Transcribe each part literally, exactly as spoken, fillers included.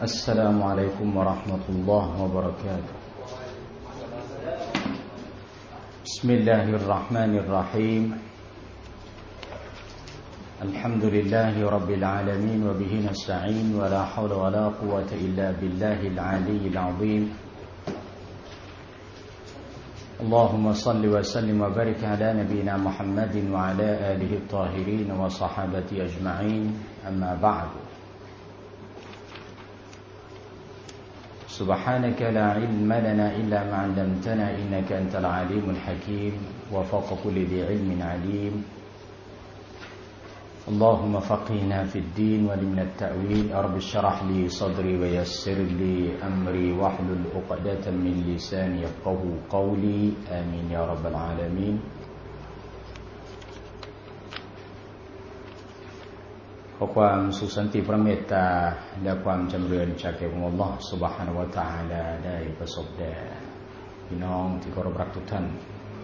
السلام عليكم ورحمة الله وبركاته بسم الله الرحمن الرحيم الحمد لله رب العالمين وبه نستعين ولا حول ولا قوة إلا بالله العلي العظيم اللهم صل وسلم وبارك على نبينا محمد وعلى آله الطاهرين وصحابته أجمعين أما بعد سبحانك لا علم لنا إلا ما علمتنا إنك أنت العليم الحكيم وفوق كل ذي علم عليم اللهم فقهنا في الدين ولمنا التأويل رب اشرح لي صدري ويسر لي أمري واحلل عقدة من لساني يفقهوا قولي آمين يا رب العالمينขอความสุขสันติพระเมตตาและความจำเริญจากแด่องค์อัลเลาะห์ซุบฮานะฮูวะตะอาลาได้ประสบแด่พี่น้องที่เคารพรักทุกท่าน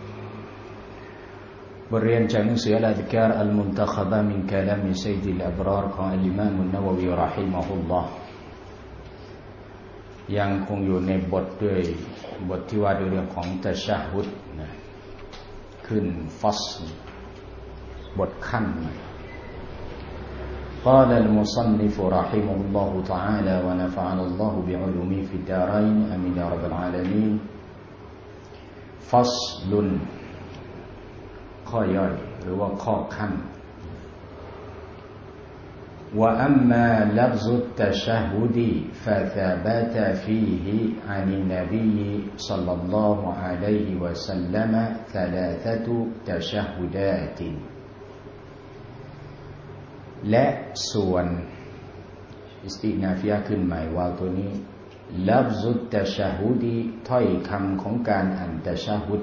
บทเรียนจากหนังสืออัลอัซการอัลมุนตะคบะมินกะลามิซัยดิลอับรอรของอัลอิมามอันนะวะวีเราะฮิมะฮุลลอฮ์ยังคงอยู่ในบทด้วยบทที่ว่าด้วยเรื่องของตะชะฮุดนะขึ้นฟัสลบทขั้นقال المصنف رحمه الله تعالى ونفعنا الله بعلومه في الدارين آمين يا رب العالمين فصل ข้อย่อยหรือว่าข้อขั้น وأما لفظ التشهد فثبت فيه عن النبي صلى الله عليه وسلم ثلاثة تشهداتและส่วนอิสตินาฟิยะขึ้นหมายว่าตัวนี้ลัฟซุตตะชะฮุดีถ้อยคำของการอ่านตะชะฮุด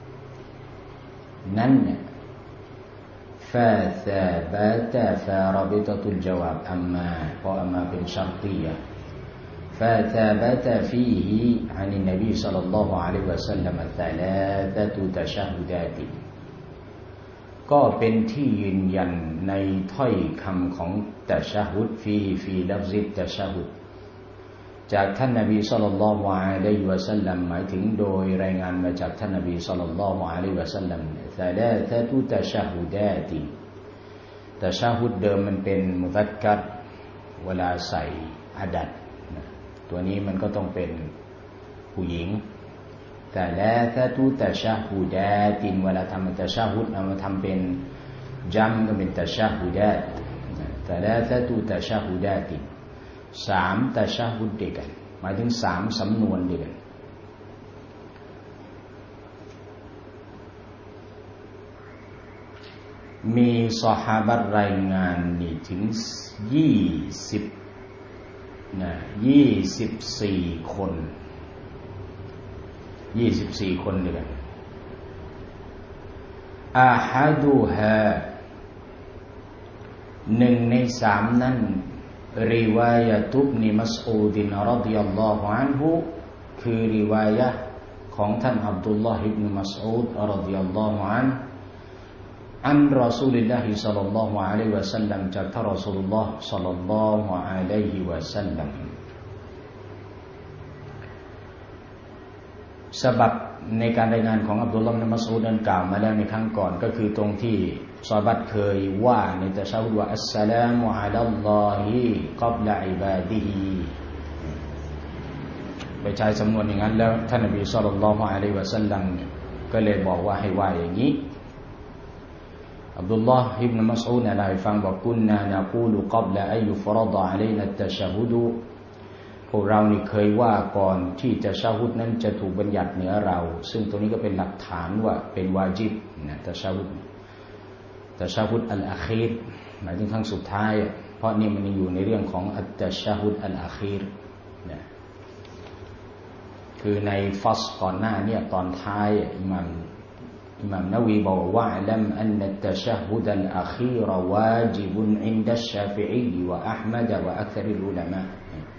นั้นเนี่ยฟาซาบะตะฟารบิตะตุลจาวาบอัมมาเพราะอัมมาเป็นชัรตียะฟาซาบะตะฟีฮิอันนบีศ็อลลัลลอฮุอะลัยฮิวะซัลลัมซะลาซะตุตะชะฮุดาติก็เป็นที่ยืนยันในถ้อยคำของตะชะฮุดฟีฟีลัฟซิตะชะฮุดจากท่านนบีศ็อลลัลลอฮุอะลัยฮิวะซัลลัมหมายถึงโดยรายงานมาจากท่านนบีศ็อลลัลลอฮุอะลัยฮิวะซัลลัมซะลาซะตุตะชะฮุดาติตะชะฮุดเดิมมันเป็นมุซักกัรเวลาใส่อะดัดตัวนี้มันก็ต้องเป็นผู้หญิงแต่ละซะตุตะชะฮุดาติเวลาทำตะชะฮุดเอามาทำเป็นจัมก็เป็นตะชะฮุดาตแต่ละซะตุตะชะฮุดาติสามตะชะฮุดด้วยกันหมายถึงสามสำนวนด้วยกันมีซอฮาบะห์รายงานนี่ถึงยี่สิบนะยี่สิบสี่คนยี่สิบสี่คนด้วยกันอาฮัดุฮาหนึ่งในสามนั้นริวายะตุบนิมัสอูดรอฎิยัลลอฮุอันฮุคือริวายะของท่านอับดุลลอฮ์อิบนุมัสอูดรอฎิยัลลอฮุอันอันรอซูลิลลาฮิศ็อลลัลลอฮุอะลัยฮิวะซัลลัมจากท่านรอซูลุลลอฮ์ศ็อลลัลลอฮุอะลัยฮิวะซัลลัมฉบับในการรายงานของอับดุลลอฮ์อิบนุมัสอูดนั้นกล่าวมาแล้วในครั้งก่อนก็คือตรงที่ซอฮาบะห์เคยว่าในตะชะฮุดว่าอัสสลามุอะลัลลอฮิกับละอิบาดิฮิไปใช้สำนวนอย่างนั้นแล้วท่านนบีศ็อลลัลลอฮุอะลัยฮิวะซัลลัมก็เลยบอกว่าให้ว่าอย่างนี้อับดุลลอฮ์อิบนุมัสอูดได้เล่าให้ฟังบอกกุนนานะกูลุกับละอัยยุฟรฎออะลัยนะอัตตะชะฮุดพวกเรานี่เคยว่าก่อนที่ตะชะฮุดนั้นจะถูกบัญญัติเหนือเราซึ่งตรงนี้ก็เป็นหลักฐานว่าเป็นวาญิบนะตะชะฮุดตะชะฮุดอัลอะคีรหมายถึงครั้งสุดท้ายเพราะนี่มันอยู่ในเรื่องของอัตตะชะฮุดอัลอะคีรนะคือในฟัสก่อนหน้าเนี่ยตอนท้ายอิหม่ามอิหม่ามนะวีบอกว่าอัลลัมอันนัตตะชะฮุดอัลอะคีรวาญิบุนอินดัชชาฟิอีวะอะห์มัดวะอักษริลอุลามะ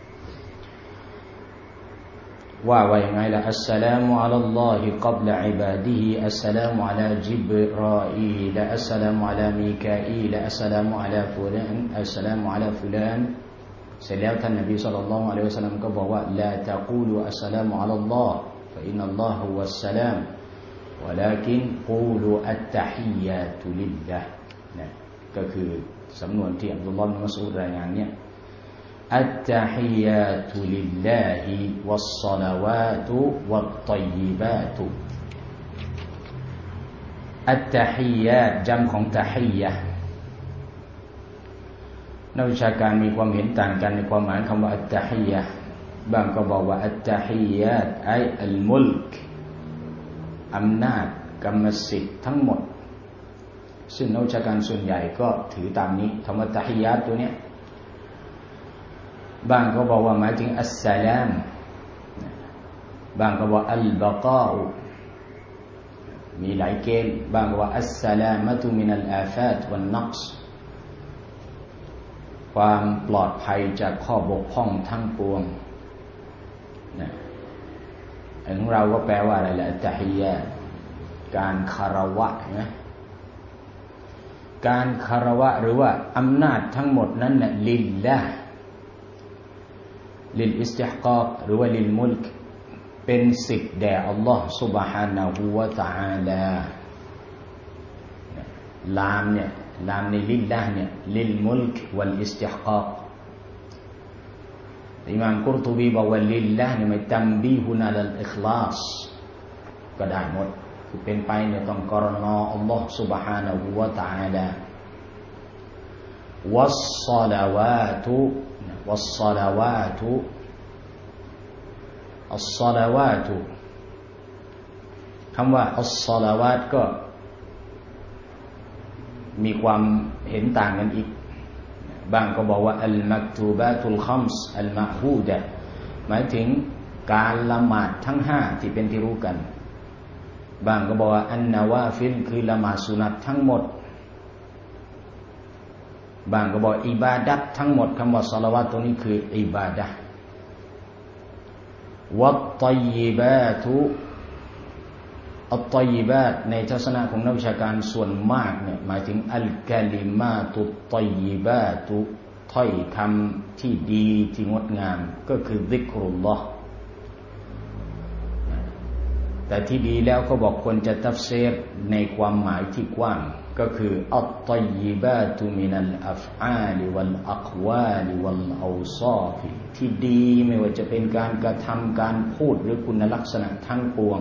ว่าว่ายังไงล่ะอัสสลามุอะลัลลอฮิกับละอิบาดิฮิอัสสลามุอะลาจิบราอีลอัสสลามุอะลามีกาอีลอัสสลามุอะลาฟุลานอัสสลามุอะลาฟุลานเสร็จแล้วท่านนบีศ็อลลัลลอฮุอะลัยฮิวะซัลลัมก็บอกว่าลาตะกูลูอัสสลามุอะลัลลอฮ์ฟะอินนัลลอฮะฮุวัสสลามวะลากินกูลูอัตตะฮิยาตุลิลลาห์นะก็คือสำนวนที่อับดุลลอฮ์บินมัสอูดรายงานเนี่ยอัตตะฮิยาตุลิลลาฮิวัสศอลาวาตุวัตฏอยยิบาตุอัตตะฮิยาตจำของตะฮิยะห์นักวิชาการมีความเห็นต่างกันในความหมายคำว่าอัตตะฮิยะห์บางก็บอกว่าอัตตะฮิยาตไออัลมุลกอำนาจกรรมสิทธิ์ทั้งหมดซึ่งนักวิชาการส่วนใหญ่ก็ถือตามนี้คำว่าตะฮิยาตตัวเนี้ยบางก็บอกว่าหมายถึงอัสสลามบางก็บอกอัลบะกาอมีหลายเกณฑ์บางก็ว่าอัสสลามะตุมินัลอาฟาตวัลนักซ์ความปลอดภัยจากข้อบกพร่องทั้งปวงนะของเราก็แปลว่าอะไรล่ะตะฮิยะห์การคารวะนะการคารวะหรือว่าอำนาจทั้งหมดนั้นน่ะลิลลาห์ลิลอิสติฮกอกหรือว่าลิลมุลกเป็นสิทธิ์แด่อัลลอฮ์ سبحانه และ تعالى ลามเนี่ยลามในลิลลาห์เนี่ยลิลมุลกวัลอิสติฮกอกอิมามกุรตุบีบอกว่าลิลลาห์เนี่ยไม่ตัมบีฮุนอะลัลอิคลาสก็ได้หมดคือเป็นไปเนี่ยต้องกรณาอัลลอฮ์ سبحانه และ تعالى วัสศอลาวาตุวัสศอลาวาตุอัสศอลาวาตุคำว่าอัสศอลาวาตก็มีความเห็นต่างกันอีกบางก็บอกว่าอัลมักตูบาตุลคัมส์อัลมะฮูดะหมายถึงการละหมาดทั้งห้าที่เป็นที่รู้กันบางก็บอกว่าอันนาวาฟิลคือละหมาดสุนัตทั้งหมดบางก็บอกอิบาดัตทั้งหมดคำว่าศอลาวาตตรงนี้คืออิบาดะห์วัตฏอยยิบาตุอัตฏอยยิบาตในทัศนะของนักวิชาการส่วนมากเนี่ยหมายถึงอัลกะลิมาตุฏฏอยยิบาตุถ้อยคำที่ดีที่งดงามก็คือซิกรุลลอฮ์แต่ที่ดีแล้วก็บอกควรจะตัฟซีรในความหมายที่กว้างก็คืออัตฏอยยิบาตุมินัลอัฟอาลวัลอักวาลวัลเอาซอฟที่ดีไม่ว่าจะเป็นการกระทำการพูดหรือคุณลักษณะทั้งปวง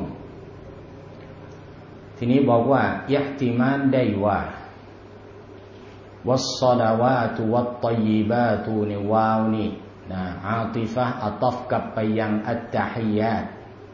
ทีนี้บอกว่าอิห์ติมานได้ว่าวัสศอลาวาตุวัตฏอยยิบาตุในวาวนี่นะอาติฟะห์อัตฟกลับไปยังอัตตะฮิยาต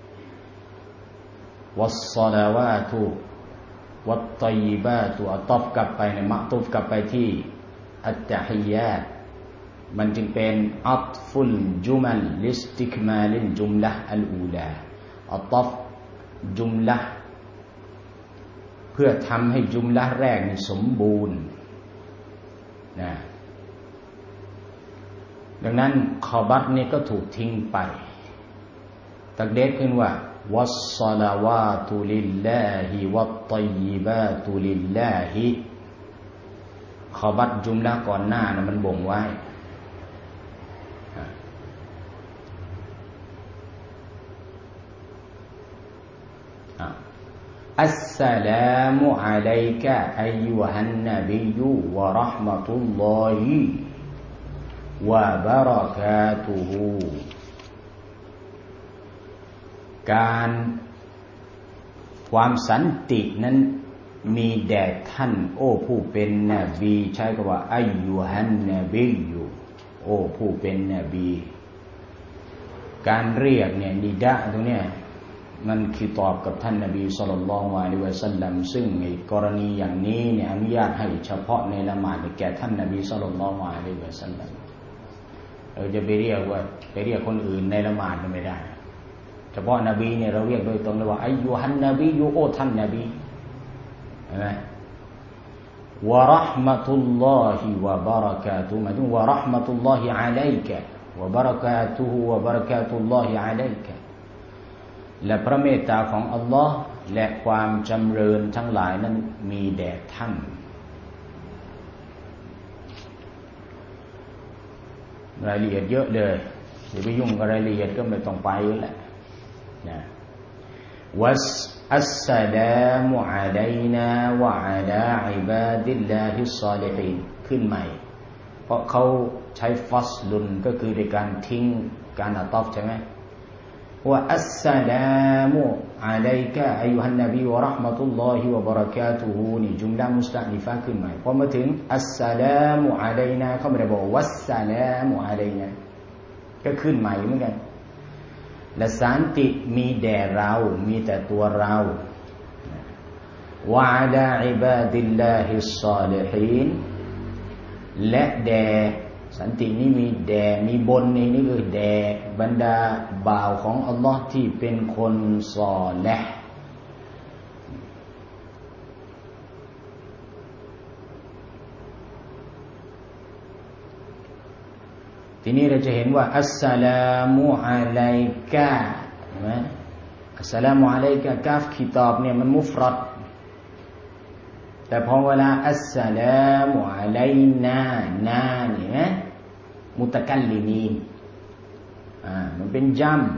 วัสศอลาวาตุวัตฏอยยิบาตุอัตฟกลับไปในมะตุฟกลับไปที่อัตตะฮิยาตมันจึงเป็นอัตฟุลจุมัลลิสติกมาลินจุมละห์อัลอูลาอัตฟจุมละห์เพื่อทำให้จุมละห์แรกนี่สมบูรณ์นะดังนั้นขอบัตนี่ก็ถูกทิ้งไปตักเดชขึ้นว่าวัสศอลาวาตุลิลลาฮิวัตฏอยยิบาตุลิลลาฮิขอบัตจุมละห์ก่อนหน้านะมันบ่งไว้อัสสลามุอะลัยกะอัยยูฮันนบียูวะเราะห์มะตุลลอฮิวะบะเราะกาตุฮุการความสันตินั้นมีแด่ท่านโอ้ผู้เป็นนบีใช้คำว่าอัยยูฮันนบียูโอ้ผู้เป็นนบีการเรียกเนี่ยนิดะตรงเนี้ยมันคือตอบกับท่านนบีศ็อลลัลลอฮุอะลัยฮิวะซัลลัมซึ่งในกรณีอย่างนี้เนี่ยอนุญาตให้เฉพาะในละหมาดแก่ท่านนบีศ็อลลัลลอฮุอะลัยฮิวะซัลลัมเราจะไปเรียกว่าไปเรียกคนอื่นในละหมาดไม่ได้เฉพาะนบีเนี่ยเราเรียกโดยตรงเลยว่าอัยยูฮันนบียูโอท่านนบีเห็นไหมวะเราะห์มะตุลลอฮิวะบะเราะกาตุฮุหมายถึงวะเราะห์มะตุลลอฮิอะลัยกะวะบะเราะกาตุฮุวะบะเราะกาตุลลอฮิอะลัยกะและพระเมตตาของอัลลอฮ์และความจำเริญทั้งหลายนั้นมีแด่ท่านรายละเอียดเยอะเลยอย่าไปยุ่งกับรายละเอียดก็ไม่ต้องไปแหละนะวัสอัสสลามุอะลัยนาวะอะลาอิบาดิลลาฮิศศอลิฮีนขึ้นใหม่เพราะเขาใช้ฟัสลุนก็คือในการทิ้งการอะฏอฟใช่ไหมว่าอัสสลามุอะลัยกะอัยยูฮันนบีวะเราะห์มะตุลลอฮิวะบะเราะกาตุฮุนี่จุมละมุสตะนิฟะขึ้นใหม่พอมาถึงอัสสลามุอะลัยนาเขาไม่ได้บอกวัสสลามุอะลัยนาก็ขึ้นใหม่เหมือนกันและสันติมีแด่เรามีแต่ตัวเราวะอะลาอิบาดิลลาฮิศศอลิฮีนและแด่สันตินี้มีแด่มีบนนี้นี่คือแด่บรรดาบ่าวของอัลลอฮ์ที่เป็นคนศอลิห์ทีนี้เราจะเห็นว่าอัสสลามุอะลัยกะเห็นไหมอัสสลามุอะลัยกะกาฟคิตอบเนี่ยมันมุฟรัดแต่พอเวลาอัสสลามุอะลัยนานาเนี่ยนะมุตะกัลลิมีนอ่ามันเป็นจัม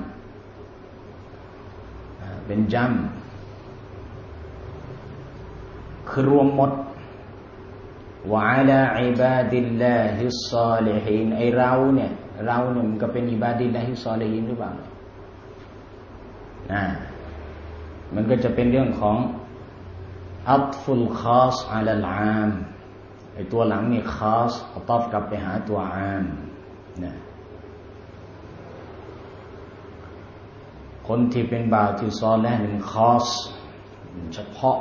อ่าเป็นจัมคือรวมหมดวะอะลาอิบาดิลลาฮิศศอลิฮีนไอเราเนี่ยเราเนี่ยมันก็เป็นอิบาดิลลาฮิศศอลิฮีนหรือเปล่าอ่ามันก็จะเป็นเรื่องของอัตฟุลคอสอะลัลอามไอตัวหลังนี่คอสอัตฟกลับไปหาตัวอามนะคนที่เป็นบ่าวที่ซอลิห์เป็นคอสเฉพาะ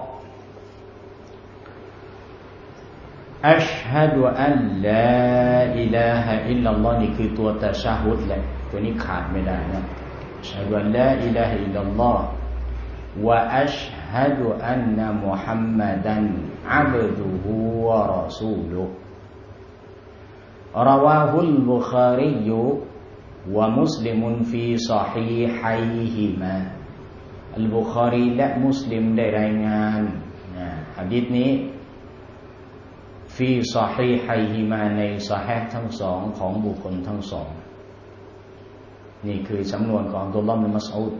อัชฮะดุอัลลาอิลาฮะอิลลัลลอฮ์นี่คือตัวตะชะฮุดแหละตัวนี้ขาดไม่ได้นะอัชฮะดุอัลลาอิลาฮะอิลลัลลอฮ์วะอัชฮะดุอันนะมุฮัมมัดันอับดุฮุวะรอซูลุฮ์รอวาฮุลบุคารีวะมุสลิมุนฟีศอฮีฮัยฮิมาอัลบุคารีและมุสลิมได้รายงานนะหะดีษนี้ฟีศอฮีฮัยฮิมาในศอฮีฮ์ทั้งสองของบุคคลทั้งสองนี่คือสำนวนของอับดุลลอฮ์บินมัสอูด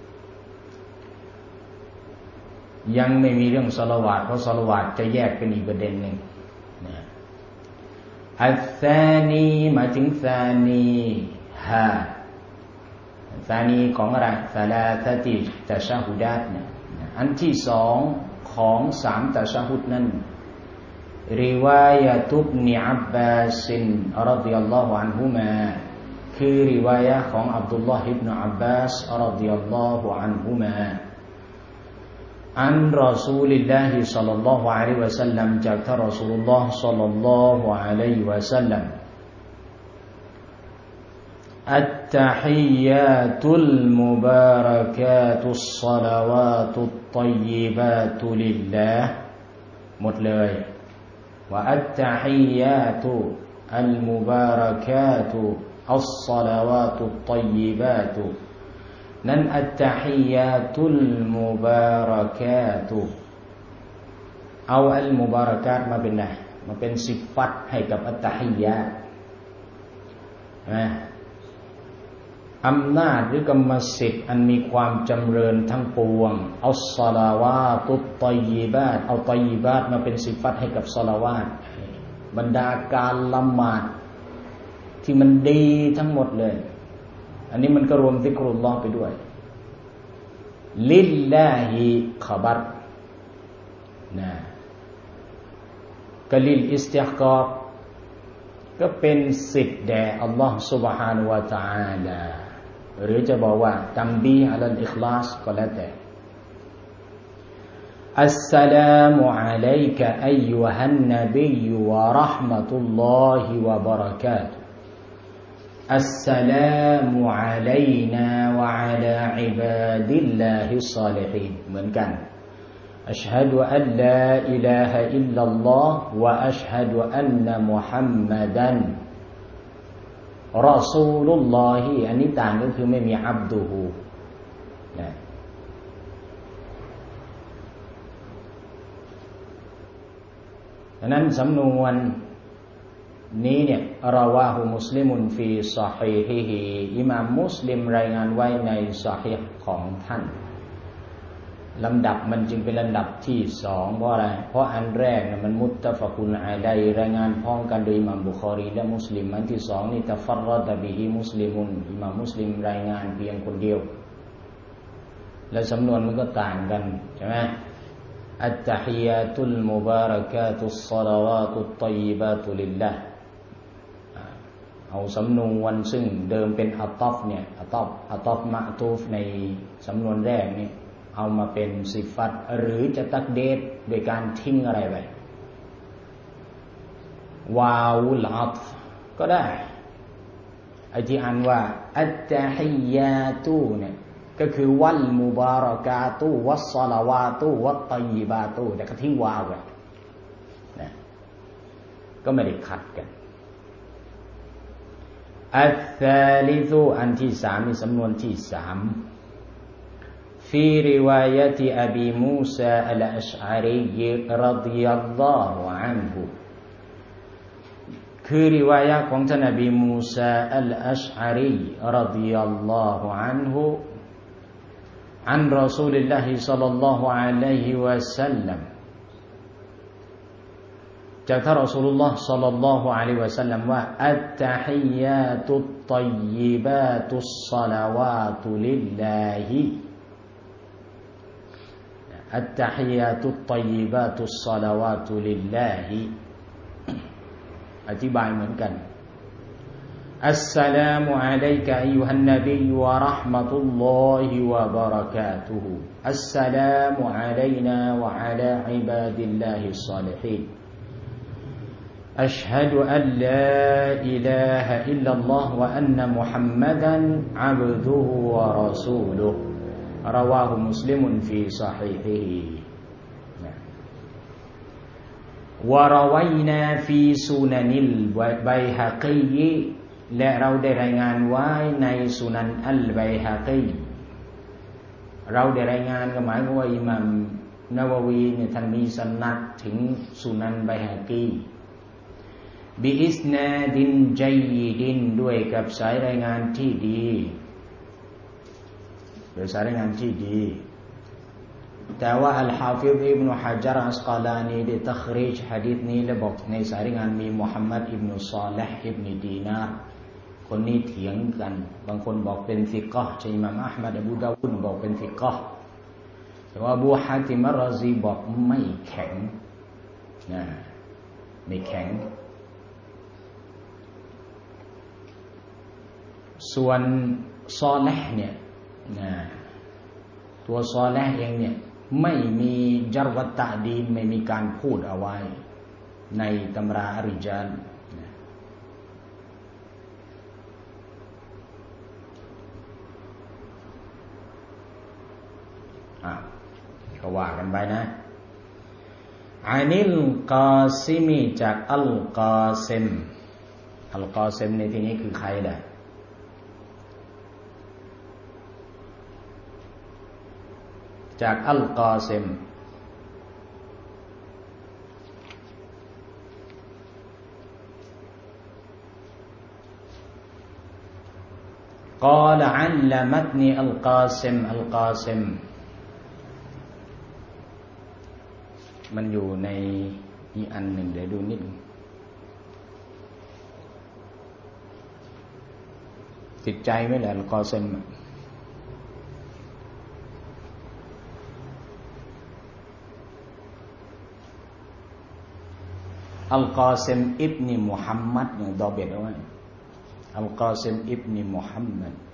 ยังไม่มีเรื่องศอลาวาตเพราะศอลาวาตจะแยกเป็นอีกประเด็นหนึ่งนะอัลซานีมาถึงซานีฮาซานีของอะไรซาลาซาติตะชะฮุดาตนะอันที่สองของสามตะชะฮุดนั้นริวายะตุบนิอับบาสรฎิยัลลอฮุอันฮุมาคือริวายะของอับดุลลอฮ์อิบนุอับบาสรฎิยัลลอฮุอันฮุมาอันรอซูลิลลาฮิศ็อลลัลลอฮุอะลัยฮิวะซัลลัมจากท่านรอซูลุลลอฮ์ศ็อลลัลลอฮุอะลัยฮิวะซัลลัมอัตตะฮิยาตุลมุบารักาตุศศอลาวาตุฏฏอยยิบาตุลิลลาห์หมดเลยว่าอัตตะฮิยาตุอัลมุบารักาตุอัศศอลาวาตุฏฏอยยิบาตุนั้นอัตตะฮิยาตุลมุบารักาตุเอาอัลมุบารักาตมาเป็นอะไรมาเป็นสิฟัตให้กับอัตตะฮิยาตนะอำนาจหรือกรรมสิทธิ์อันมีความจำเริญทั้งปวงอัศศอลาวาตุฏฏอยยิบาตเอาฏอยยิบาตมาเป็นสิฟัตให้กับศอลาวาตบรรดาการละหมาดที่มันดีทั้งหมดเลยอันนี้มันก็รวมซิกรุลลอฮ์ไปด้วยลิลลาฮิขบัรนะกะลิลอิสติฮกอกก็เป็นสิทธิ์แด่อัลลอฮ์ سبحانه และ تعالى หรือจะบอกว่าตัมบีฮ์อะลัลอิคลาสก็แล้วแต่อัสสลามุอะลัยกะอัยยูฮันนบีวะเราะห์มะตุลลอฮิวะบะเราะกาตุฮ์السلام علينا وعلى عباد الله الصالحين เหมือนกัน أشهد أن لا إله إلا الله وأشهد أن محمدا رسول الله อันนี้ต่างก็คือไม่มีอับดุฮูนะดังนั้นสำนวนนี้เนี่ยราวาฮุมุสลิมุนฟีซอฮีฮิฮิอิหม่ามมุสลิมรายงานไว้ในซอฮีฮ์ของท่านลำดับมันจึงเป็นลำดับที่สองเพราะอะไรเพราะอันแรกเนี่ยมันมุตตะฟะกุนอะลัยรายงานพ้องกันโดยอิหม่ามบุคอรีและมุสลิมอันที่สองนี่ตัฟัรรดะบิฮิมุสลิมุนอิหม่ามมุสลิมรายงานเพียงคนเดียวและสำนวนมันก็ต่างกันใช่ไหมอัตตะฮิยาตุลมุบารักาตุศศอลาวาตุฏฏอยยิบาตุลิลลาห์เอาสำนวนซึ่งเดิมเป็นอัตอฟเนี่ยอัตอฟอัตอฟมะตูฟในสำนวนแรกนี่เอามาเป็นสิฟัตหรือจะตักเดทโดยการทิ้งอะไรไปวาวุลอัตฟก็ได้ไอ้ที่อ่านว่าอัตตะฮิยาตุเนี่ยก็คือวัลมุบารักาตุวัสศอลาวาตุวัตฏอยยิบาตุแต่ก็ทิ้งวาวไปนะก็ไม่ได้ขัดกันอัตซาลิซุอันที่สามมีสำนวนที่สามฟีริวายะติอบีมูซาอัลอัชอะรีรฎิยัลลอฮุอันฮุคือริวายะห์ของท่านนบีมูซาอัลอัชอะรีรฎิยัลลอฮุอันฮุอันรอซูลิลลาฮิศ็อลลัลลอฮุอะลัยฮิวะซัลลัมจากท่านรอซูลุลลอฮ์ศ็อลลัลลอฮุอะลัยฮิวะซัลลัมว่าอัตตะฮิยาตุฏฏอยยิบาตุศศอลาวาตุลิลลาฮิอัตตะฮิยาตุฏฏอยยิบาตุศศอลาวาตุลิลลาฮิอธิบายเหมือนกันอัสสลามุอะลัยกะอัยยูฮันนบีวะเราะห์มะตุลลอฮิวะบะเราะกาตุฮุอัสสลามุอะลัยนาวะอะลาอิบาดิลลาฮิศศอลิฮีนอัชฮะดุอัลลาอิลาฮะอิลลัลลอฮ์วะอันนะมุฮัมมัดันอะบดุฮุวะรอซูลุฮ์ราวาฮุมุสลิมุนฟีซอฮีฮิฮิวะรอวัยนาฟีซุนันิลบัยฮะกีและเราได้รายงานไว้ในสุนันอัลบัยฮะกีเราได้รายงานก็หมายว่าอิหม่ามนะวะวีเนี่ยท่านมีสนัดถึงสุนันบัยฮะกีบิอิสนาดินจัยยิดินด้วยกับสายรายงานที่ดีโดยสายรายงานที่ดีแต่ว่าอัลฮาฟิฎอิบนุฮะญัรอัสกอลานีได้ตัครีจหะดีษนี้และบอกในสายรายงานมีมุฮัมมัดอิบนุศอลิห์อิบนุดีนาร์คนนี้เถียงกันบางคนบอกเป็นฟิกะห์อิหม่ามอะห์มัดอบูดาวุดบอกเป็นฟิกะห์แต่ว่าอบูฮาติมอัรรอซีบอกไม่แข็งนะไม่แข็งส่วนซอลิห์เนี่ยนะตัวซอลิห์เองเนี่ยไม่มีจัรวะตะดีนไม่มีการพูดเอาไว้ในตำราริจาลอ่ะก็ว่ากันไปนะอานิลกอซิมีจากอัลกอซิมอัลกอซิมในที่นี้คือใครล่ะจากอัลกอซิมกอลอัลลมัตนีอัลกอซิมอัลกอซิมมันอยู่ในอีกอันหนึ่งเดี๋ยวดูนิดติดใจไหมล่ะอัลกอซิมอัลกอซิมอิบนีมุฮัมมัดเนี่ยดอเบ็ดเอาไว้อัลกอซิมอิบนีมุฮัมมัด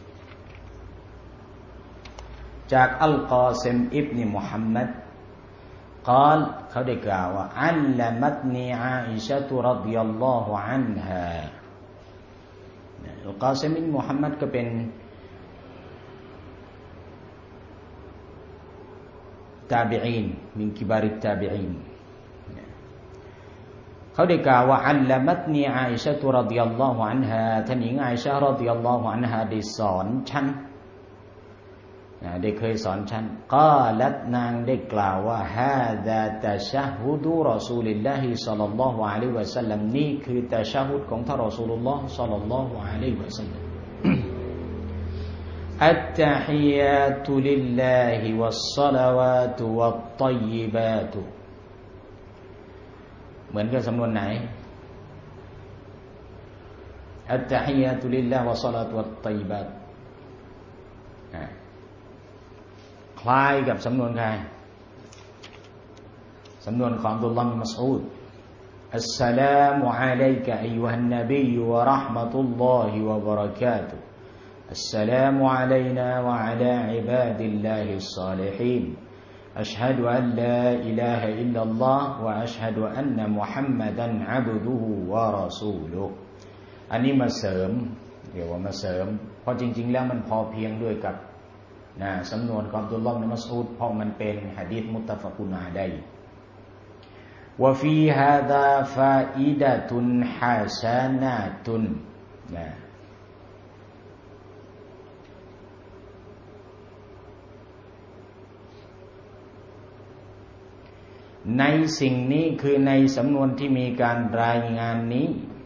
จากอัลกอซิมอิบนีมุฮัมมัดกล่าวเขาได้กล่าวว่าอัลลัมัตนีอาอิชะตุรฎิยัลลอฮุอันฮาอัลกอซิมอิบนีมุฮัมมัดก็เป็นตาบิอีนมินกิบาริตตาบิอีนเขาได้กล่าวว่าอัลลัมัตนีอาอิชะตุรฎิยัลลอฮุอันฮาท่านหญิงอาอิชะฮ์รฎิยัลลอฮุอันฮาได้สอนฉันได้เคยสอนฉันกาลัตนางได้กล่าวว่าฮาซาตะชะฮุดุรอซูลิลลาฮิศ็อลลัลลอฮุอะลัยฮิวะซัลลัมนี่คือตะชะฮุดของท่านรอซูลุลลอฮ์ศ็อลลัลลอฮุอะลัยฮิวะซัลลัมอัตตะฮิยาตุลิลลาฮิวัสศอลาวาตุวัตฏอยยิบาตุเหมือนกับสำนวนไหนอัตตะฮิยาตุลิลลาฮิวัสศอลาวาตุวัตฏอยยิบาตุคล้ายกับสำนวนใครสำนวนของอับดุลลอฮ์บินมัสอูดอัสสลามุอะลัยกะอัยยูฮันนบีวะเราะห์มะตุลลอฮิวะบะเราะกาตุฮ์อัสสลามุอะลัยนาวะอะลาอิบาดิลลาฮิศศอลิฮีนอัชฮะดุอัลลาอิลาฮะอิลลัลลอฮ์วะอัชฮะดุอันนะมุฮัมมัดันอะบดุฮุวะรอซูลุฮ์อันนี้มาเสริมเดี๋ยวว่ามาเสริมเพราะจริงๆแล้วมันพอเพียงด้วยกับนะสำนวนของอับดุลลอฮ์บินมัสอูดเพราะมันเป็นหะดีษมุตตะฟะกุนอะลัยฮิวะฟีฮาซาฟาอิดะตุนฮะซะนาตุนนะในสิ่งนี้คือในสำนวนที่มีการรายงานนี้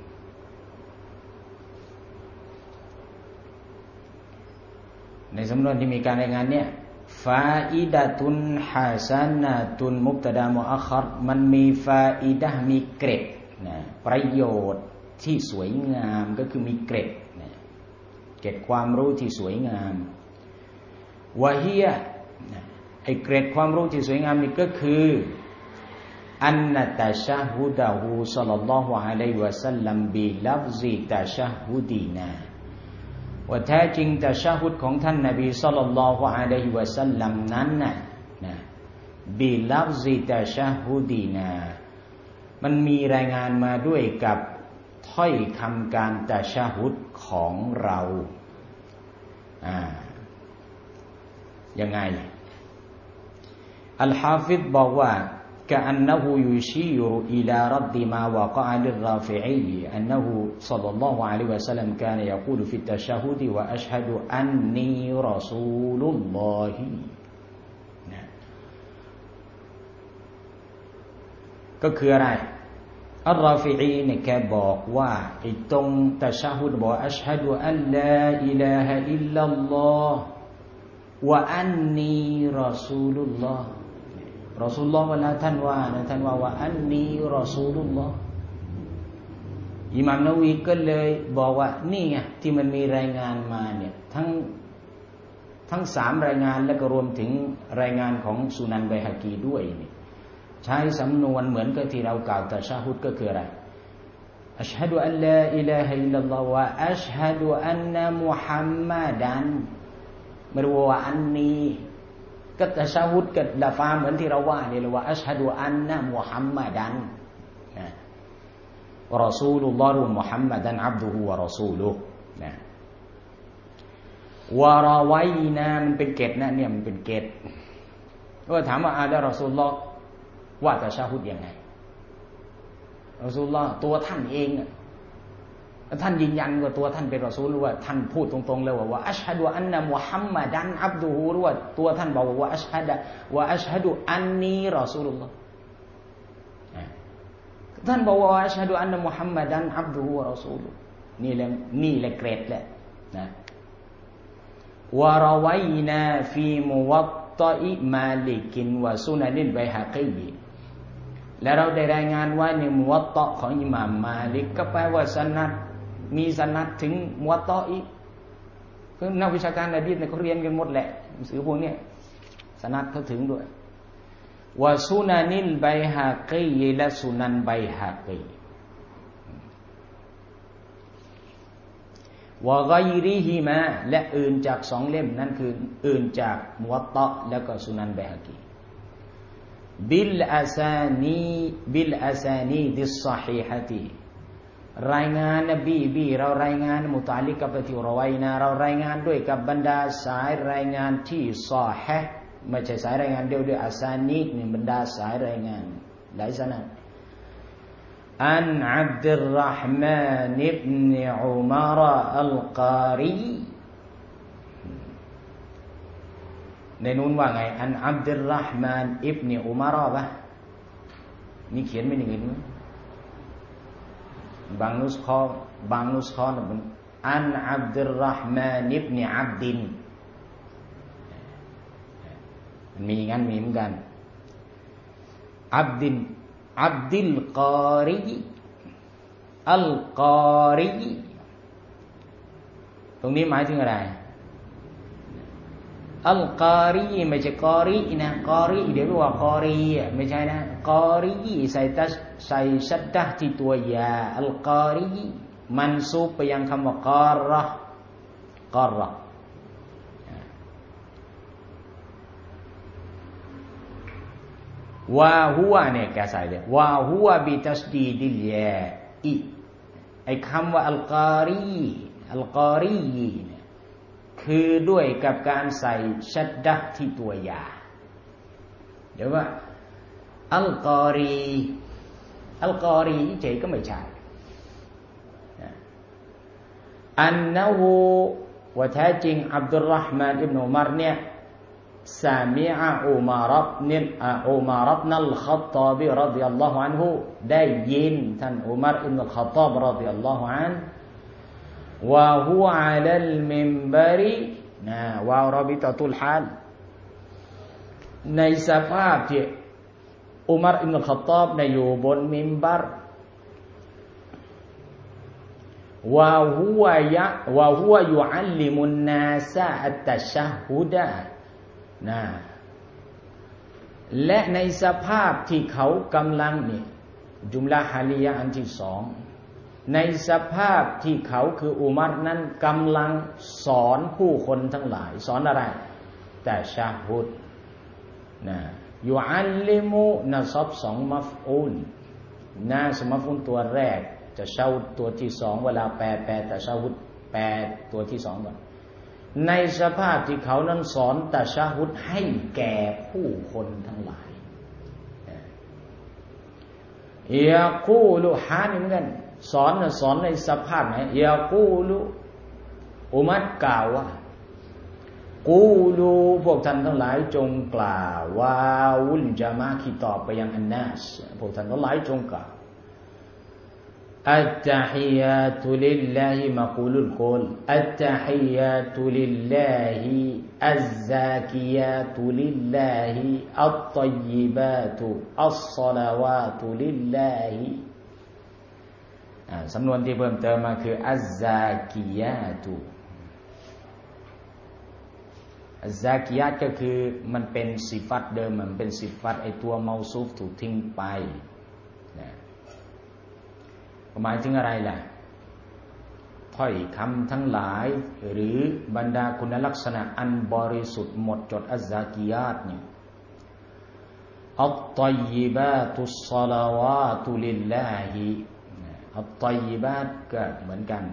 ในสำนวนที่มีการรายงานเนี่ยฟาอิดะตุนฮะซะนะตุนมุบตะดามุอัคคัรมันมีฟาอิดะห์มีเกร็ดนะประโยชน์ที่สวยงามก็คือมีเกร็ดนะเกร็ดความรู้ที่สวยงามวะฮียะไอ้เกร็ดความรู้ที่สวยงามนี่ก็คืออันนะตะชะฮุดะฮูศ็อลลัลลอฮุอะลัยฮิวะซัลลัมบิลัฟซิตะชะฮุดีนาว่าแท้จริงตะชะฮุดของท่านนบีศ็อลลัลลอฮุอะลัยฮิวะซัลลัมนั้นน่ะนะบิลัฟซิตะชะฮุดีนามันมีรายงานมาด้วยกับถ้อยคำการตะชะฮุดของเราอ่ายังไงอัลฮาฟิฎบอกว่าكأنه يشير إلى رد ما وقع للرافعي أنه صلى الله عليه وسلم كان يقول في التشهد وأشهد أني رسول الله ก็คืออะไรอัลรอฟิอีเนี่ยแกบอกว่าไอ้ตรงตะชะฮุดบอกอัชฮะดุอัลลาอิลาฮะอิลลัลลอฮ์วะอันนีรอซูลุลลอฮ์รอซูลุลลอฮ์เวลาท่านว่านะท่านว่าว่าอันนีรอซูลุลลอฮ์อิหม่ามนะวีก็เลยบอกว่านี่ไงที่มันมีรายงานมาเนี่ยทั้งทั้งสามรายงานและก็รวมถึงรายงานของสุนันไบฮะกีด้วยนี่ใช้สำนวนเหมือนกับที่เรากล่าวตะชะฮุดก็คืออะไรอัชฮะดุอัลลาอิลาฮะอิลลัลลอฮ์วะอัชฮะดุอันนะมุฮัมมัดันไม่รู้ว่าอันนี้ก็ตะชะฮุดกับละฟาเหมือนที่เราว่านี่เลยว่าอัชฮะดุอันนะมุฮัมมัดันนะรอซูลุลลอฮ์มุฮัมมัดันอับดุฮุวะรอซูลุฮ์นะวะรอไวนะมันเป็นเกตนะเนี่ยมันเป็นเกตก็ถามว่าอาดะรอซูลุลลอฮ์ว่าตะชะฮุดยังไงรอซูลุลลอฮ์ตัวท่านเองท่านยืนยันว่าตัวท่านเป็นรอซูลหรือว่าท่านพูดตรงๆเลยว่าว่าอัชฮะดุอันนะมุฮัมมัดันอับดุฮุหรือว่าตัวท่านบอกว่าอัชฮะดะว่าอัชฮะดุอันนีรอซูลุลลอฮ์ท่านบอกว่าอัชฮะดุอันนะมุฮัมมัดันอับดุฮุวะรอซูลุนี่แหละนี่แหละเกรดแหละนะวะรอวัยนาฟีมุวัตฏออิมาลิกินวะซุนันิลไบฮะกีและเราได้รายงานว่าในมุวัตฏอของอิหม่ามมาลิกก็แปลว่าสนัดมีสนัดถึงมุวัตฏออีกคือนักวิชาการหะดีษเนี่ยเขาเรียนกันหมดแหละหนังสือพวกนี้สนัดเขาถึงด้วยวะซุนันิลไบฮะกีและสุนันไบฮะกีวะกัยริฮิมาและอื่นจากสองเล่มนั่นคืออื่นจากมุวัตฏอแล้วก็สุนันไบฮะกีบิลอาซานีบิลอาซานีดิสซอฮีฮะตีรายงานนบีบีเรารายงานมุตะลิกกับที่เราไว้นะเรารายงานด้วยกับบรรดาสายรายงานที่ซอฮีห์ไม่ใช่สายรายงานเดียวด้วยอาซานีดนี่บรรดาสายรายงานหลายสนัดอันอับดุลเราะห์มานอิบนอุมารอัลการีในนู้นว่าไงอันอับดุลเราะห์มานอิบนุอุมารปะนี่เขียนไม่อย่างนี้บางนุสคอบางนุสคอนะมันอันอับดุลเราะห์มานอิบนุอับดินมีงั้นมีเหมือนกันอับดินอับดิลกอรีอัลกอรีตรงนี้หมายถึงอะไรอัลกอรีไม่ใช่กอรีนะกอรีเดี๋ยวรู้ว่ากอรีไม่ใช่นะกอรีใส่ตัสใส่ชัดดะที่ตัวยาอัลกอรีมันซูบไปยังคำว่ากอรกอรวาหัวเนี่ยแกใส่เลยวาหัวบิตัสดีดิลยาอีไอ้คำว่าอัลกอรีอัลกอรีเนี่ยคือด้วยกับการใส่ชัดดะที่ตัวยาเดี๋ยวว่าอัลกอรีอัลกอรีเฉยก็ไม่ใช่อันนะฮูว่าแท้จริงอับดุลเราะห์มานอิบนุอุมัรเนี่ยซามิอะอุมารบนิอุมารบนัลค็อฏฏอบิรอฎิยัลลอฮุอันฮุได้ยินท่านอุมัรอิบนุลค็อฏฏอบรอฎิยัลลอฮุอันฮุวะฮุวะอะลัลมินบารินะวะรอบิตะตุลฮาลในสภาพที่อุมัรอิบนุลค็อฏฏอบได้อยู่บนมิมบัรวะฮุวะยะวะฮุวะยุอัลลิมุนนาสะอัตตะชัฮฮุดะนะและในสภาพที่เขากำลังนี่จุมละฮาลียะอันที่สองในสภาพที่เขาคืออุมัรนั้นกำลังสอนผู้คนทั้งหลายสอนอะไรแต่ชาฮุดนะยุอัลลิมุนะซับสองมัฟอูลนะสมัฟอูลตัวแรกจะเช่าตัวที่สองเวลาแปลแปลแต่ชาฮุดแปลตัวที่สองก่อนในสภาพที่เขานั้นสอนตะชะฮุดให้แก่ผู้คนทั้งหลายยากูลุฮานี่เหมือนกันสอนนะสอนในสภาพไหนยากูลุอุมัรกล่าวว่ากูลูพวกท่านทั้งหลายจงกล่าวว่าวุลจามะคิตอบไปยังอันนัสพวกท่านทั้งหลายจงกล่าวอัตตะฮิยาตุลิลลาฮิมะกูลุลกอลอัตตะฮิยาตุลิลลาฮิอัซซากิยาตุลิลลาฮิอัตฏอยยิบาตุอัศศอลาวาตุลิลลาฮิสำนวนที่เพิ่มเติมมาคืออัซซากิยาตุอัซซากิยาตก็คือมันเป็นสิฟัตเดิมมันเป็นสิฟัตไอตัวเมาซูฟถูกทิ้งไปนะหมายถึงอะไรล่ะถ้อยคำทั้งหลายหรือบรรดาคุณลักษณะอันบริสุทธิ์หมดจดอัซซากิยาตเนี่ยอัตฏอยยิบาตุศศอลาวาตุลิลลาฮิอัตฏอยยิบาตก็เหมือนกัน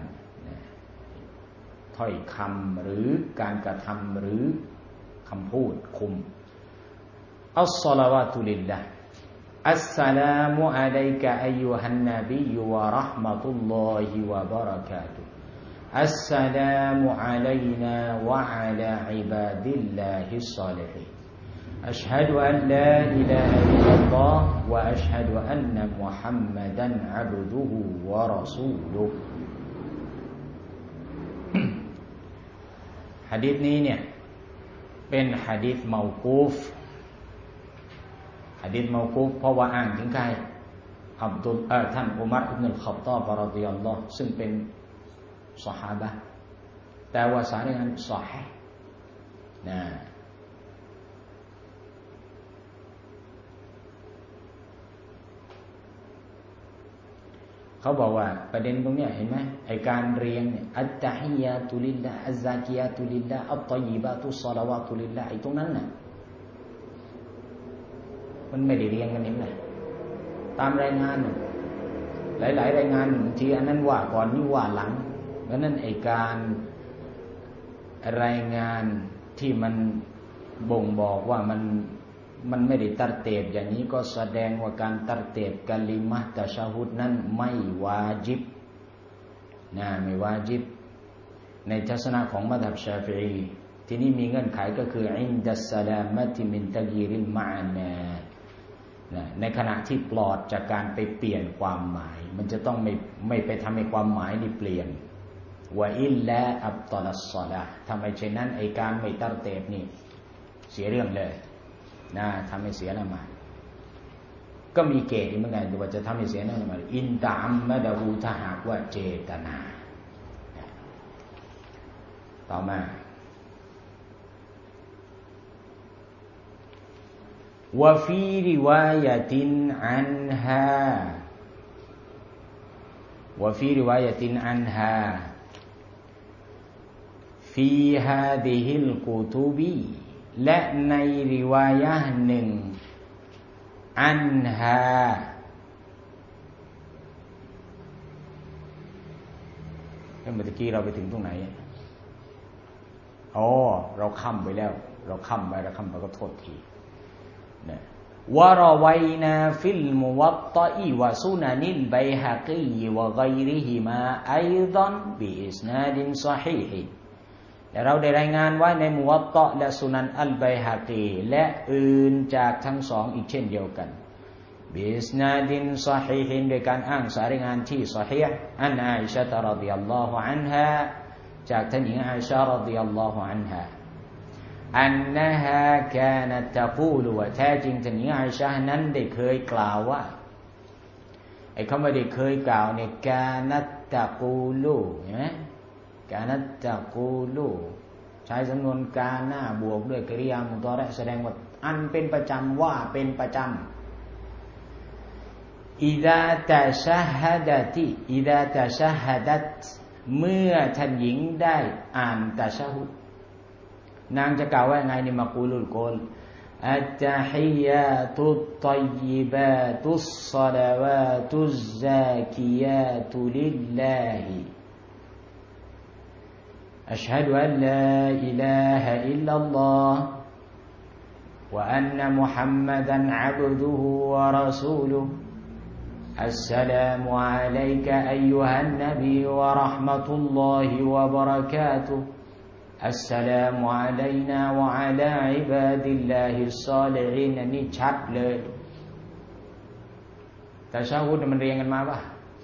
ถ้อยคำหรือการกระทำหรือคำพูดคุมอัศศอลาวาตุลิลลาฮ์อัสสลามุอะลัยกะอัยยูฮันนบีวะเราะห์มะตุลลอฮิวะบะเราะกาตุฮ์อัสสลามุอะลัยนาวะอะลาอิบาดิลลาฮิศศอลิฮีนอัชฮะดุอันลาอิลาฮะอิลลัลลอฮ์วะอัชฮะดุอันนะมุฮัมมัดันอะบดุฮุวะรอซูลุฮ์หะดีษนี้เนี่ยเป็นหะดีษเมากูฟหะดีษเมากูฟเพราะว่าอ้างถึงใครอับดุลเอ่อท่านอุมัรอิบนุลค็อฏฏอบรอฎิยัลลอฮุซึ่งเป็นซอฮาบะห์แต่ว่าสายนั้นซอฮีห์นะเขาบอกว่าประเด็นตรงนี้เห็นไหมไอการเรียงเนี่ยอัตตะฮิยาตุลิลลาฮ์อัซซากิยาตุลิลลาฮ์อัตฏอยยิบาตุศศอลาวาตุลิลลาฮ์ไอตรงนั้นน่ะมันไม่ได้เรียงกันนี่แหละตามรายงานหลายๆรายงานบางทีอันนั้นว่าก่อนนี่ว่าหลังเพราะนั้นไอการรายงานที่มันบ่งบอกว่ามันมันไม่ได้ตัดเตบอย่างนี้ก็แสดงว่าการตัดเตบกะลิมะห์ตะชะฮุดนั้นไม่วาญิบนะไม่วาญิบในทัศนะของมัซฮับชาฟิอีทีนี้มีเงื่อนไขก็คืออินดัสสลามะติมินตะกีริลมะอานาในขณะที่ปลอดจากการไปเปลี่ยนความหมายมันจะต้องไม่ไม่ไปทำให้ความหมายนี่เปลี่ยนวะอิลลาอับตอลัสศอลาห์ทำไมเช่นนั้นไอ้การไม่ตัรเตบนี่เสียเรื่องเลยนะทำให้เสียละหมาดก็มีเกณฑ์เหมือนกันว่าจะทำให้เสียละหมาดอินตะอัมมะดะฮูถ้าหากว่าเจตนาต่อมาวะฟีริวายะตินอันฮาวะฟีริวายะตินอันฮาฟีฮาดิฮิลกุตุบีและในริวายะห์หนึ่งอันฮาเมื่อกี้เราไปถึงตรงไหนอ๋อเราค้ำไปแล้วเราค้ำไปเราค้ำไปก็โทษทีนะวะรอวัยนาฟิลมุวัตตะอิวะซุนันิลบัยฮะกีวะกัยริฮิมาอัยฎันบิอิสนาดินศอฮีฮและเราได้รายงานไว้ในมุวัตตะและสุนันอัลบัยฮะกีและอื่นจากทั้งสองอีกเช่นเดียวกันบิอิสนาดินศอฮีฮโดยการอ้างสายรายงานที่ศอฮีฮ์อันอาอิชะฮ์รอฎิยัลลอฮุอันฮาจากท่านหญิงอาอิชะฮ์รอฎิยัลลอฮุอันฮาอันนะฮะกานัตตะกูลว่าแท้จริงท่านหญิงอาอิชะฮ์นั้นได้เคยกล่าวว่าไอ้คำว่าได้เคยกล่าวเนี่ยกานัตตะกูลูเห็นไหมกานัตตะกูลูใช้สำนวนกาหน้าบวกด้วยกริยามุฎอเราะห์แสดงว่าอันเป็นประจำว่าเป็นประจำอิซาตะชะฮะดะติอิซาตะชะฮะดัตเมื่อท่านหญิงได้อ่านตะชะฮุดนางจะกล่าวว่าไงในมักูลุลกอลอัตตะฮิยาตุตฏอยยิบาตุศศอลาวาตุซซากิยาตุลิลลาฮิอัชฮะดุอัลลาอิลาฮะอิลลัลลอฮ์วะอันนะมุฮัมมัดันอะบดุฮุวะรอซูลุฮ์อัสสลามุอะลัยกะอัยยูฮันนบีวะเราะห์มะตุลลอฮิวะบะเราะกาตุฮ์อัสสลามุอะลัยนาวะอะลาอิบาดิลลาฮิศศอลิฮีนนี่ชัดเลยตะชะฮุดมันเรียงกันมาป่ะ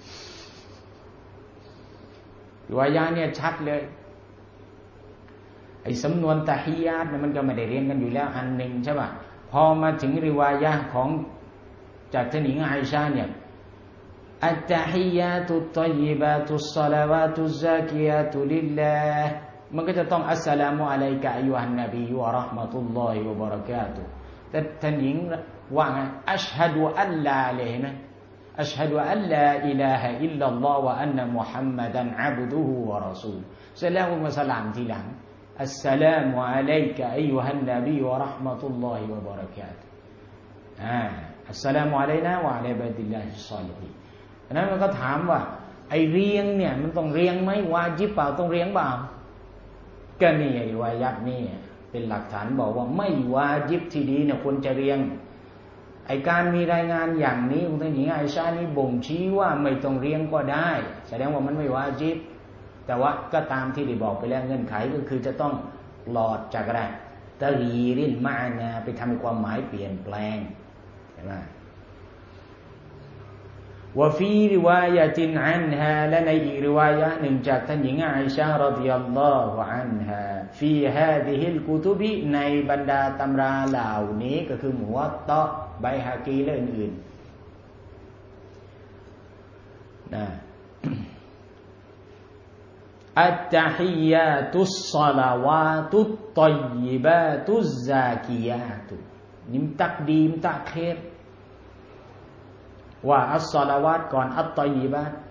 ริวายะห์เนี่ยชัดเลยไอ้สำนวนตะฮียาตเนี่ยมันก็ไม่ได้เรียนกันอยู่แล้วอันหนึ่งใช่ป่ะพอมาถึงริวายะห์ของจากท่านหญิงอาอิชะห์เนี่ยอัตตะฮียาตุตฏอยยิบาตุศศอลาวาตุซซากิยาตุลิลลาฮ์มันก็จะต้องอัสสลามุอะลัยกะอัยยูฮันนบีวะเราะห์มะตุลลอฮิวะบะเราะกาตุฮ์แต่ท่านหญิงว่าไงอัชฮะดุอัลลาเลยเห็นมั้ยอัชฮะดุอัลลาอิลาฮะอิลลัลลอฮ์วะอันนะมุฮัมมัดันอะบดุฮุวะรอซูลเสร็จแล้วมาสลามทีหลังอัสสลามุอะลัยกะอัยยูฮันนบีวะเราะห์มะตุลลอฮิวะบะเราะกาตุฮ์อ่าอัสสลามุอะลัยนาวะอะลาอิบาดิลลาฮิศศอลิฮีนฉะนั้นมันก็ถามว่าไอ้เรียงเนี่ยมันต้องเรียงมั้ยวาญิบเปล่าต้องเรียงเปล่าก็นี่ริวายะห์นี่เป็นหลักฐานบอกว่าไม่วาญิบที่ดีเนี่ยควรจะเรียงไอ้การมีรายงานอย่างนี้ของท่านหญิงอาอิชะห์นี่บ่งชี้ว่าไม่ต้องเรียงก็ได้แสดงว่ามันไม่วาญิบแต่ว่าก็ตามที่ได้บอกไปแล้วเงื่อนไขก็คือจะต้องหลอดจากอะไรตะกีริลมะอานาไปทำให้ความหมายเปลี่ยนแปลงเห็นไหมวะฟีริวายะตินอันฮาและในอีกริวายะห์หนึ่งจากท่านหญิงอาอิชะห์รอฎิยัลลอฮุอันฮาฟีฮาซิฮิลกุตุบิในบรรดาตำราเหล่านี้ก็คือมุวัตตะบัยฮะกีและอื่นๆนะอัตตะฮิยาตุศศอลาวาตุตฏอยยิบาตุซซากิยาตุนี่ตักดีมตักเครว่าอัสศอลาวาตก่อนอัตฏอยยิบาต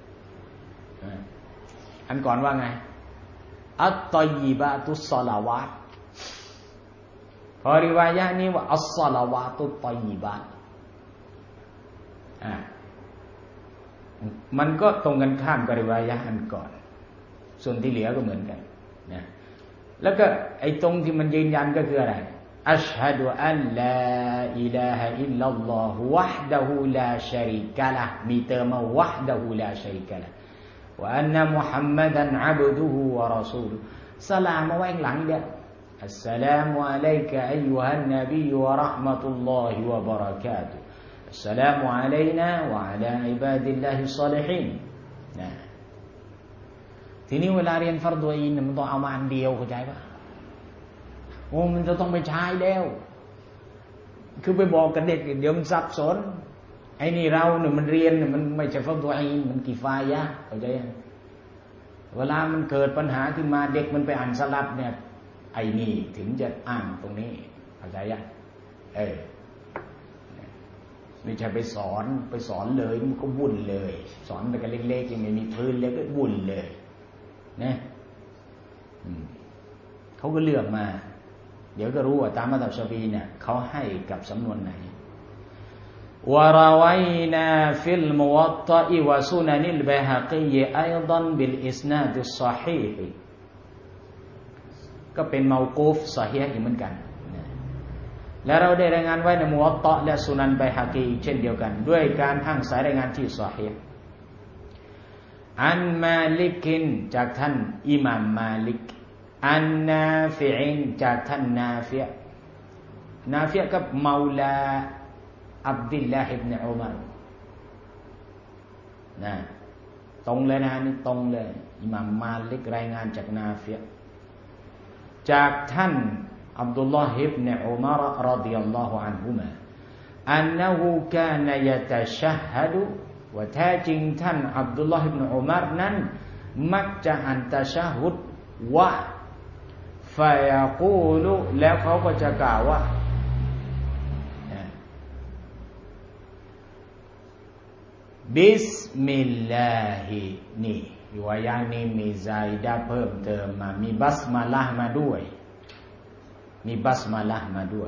อันก่อนว่าไงอัตฏอยยิบาตุศศอลาวาตพอริวายะห์นี้ว่าอัสศอลาวาตุฏอยยิบาตอ่ามันก็ตรงกันข้ามกับริวายะห์อันก่อนส่วนที่เหลือก็เหมือนกันนะแล้วก็ไอ้ตรงที่มันยืนยันก็คืออะไรอัชฮะดุอัลลาอิลาฮะอิลลัลลอฮุวะฮ์ดะฮูลาชะรีกะละห์มีเติมมาวะฮ์ดะฮูลาชะรีกะละห์วะอันนะมุฮัมมัดันอะบดุฮุวะรอซูลุฮ์สลามเอาไว้ข้างหลังเด้ออัสสลามุอะลัยกะอัยยูฮันนบีวะเราะห์มะตุลลอฮิวะบะเราะกาตุฮ์อัสสลามุอะลัยนาวะอะลาอิบาดิลลาฮิศศอลิฮีนนะทีนี้เวลาเรียนฟัรฎุอีนมันต้องเอามาอันเดียวเข้าใจป่ะโอ้มันจะต้องไปใช้แล้วคือไปบอกกับเด็กเดี๋ยวมันสับสนไอ้นี่เราเนี่ยมันเรียนเนี่ยมันไม่ใช่ฟัรฎุอีนมันกิฟายะห์เข้าใจยังเวลามันเกิดปัญหาขึ้นมาเด็กมันไปอ่านสลับเนี่ยไอ้นี่ถึงจะอ่านตรงนี้เข้าใจยังเออไม่ใช่ไปสอนไปสอนเลยมันก็วุ่นเลยสอนแต่กันเล็กๆยังไม่มีพื้นเลยก็วุ่นเลยนะเขาก็เลือกมาเดี๋ยวก็รู้ว่าตามมัธยมชาฟีเนี่ยเขาให้กับสำนวนไหนวะรอวัยนาฟิลมุวัฏฏะวะซุนันิลบัยฮะกียะอัยฎันบิลอิสนาดุศศอฮีฮก็เป็นเมากูฟซอฮีฮเหมือนกันและเราได้รายงานไว้ในมุวัฏฏะและซุนันบัยฮะกีเช่นเดียวกันด้วยการอ้างสายรายงานที่ซอฮีฮอันมาลิกินจากท่านอิหม่ามมาลิกอันนาฟิอินจากท่านนาฟิอ์นาฟิอ์กับเมาลาอับดุลลาฮ์อิบนุอุมัรนะตรงเลยนะนี่ตรงเลยอิหม่ามมาลิกรายงานจากนาฟิอ์จากท่านอับดุลลาฮ์อิบนุอุมัรรอฎิยัลลอฮุอันฮุมาอันนะฮูกานยะตะชัฮฮะดุว่าแท้จริงท่านอับดุลลาฮ์อิบนุอุมัรนั้นมักจะอ่านตะชะฮุดว่าฟะยะกูลุแล้วเขาก็จะกล่าวว่าบิสมิลลาฮินี่ริวายะห์นี้มีซาอิดะห์เพิ่มเติมมามีบัสมาละห์มาด้วยมีบัสมาละห์มาด้วย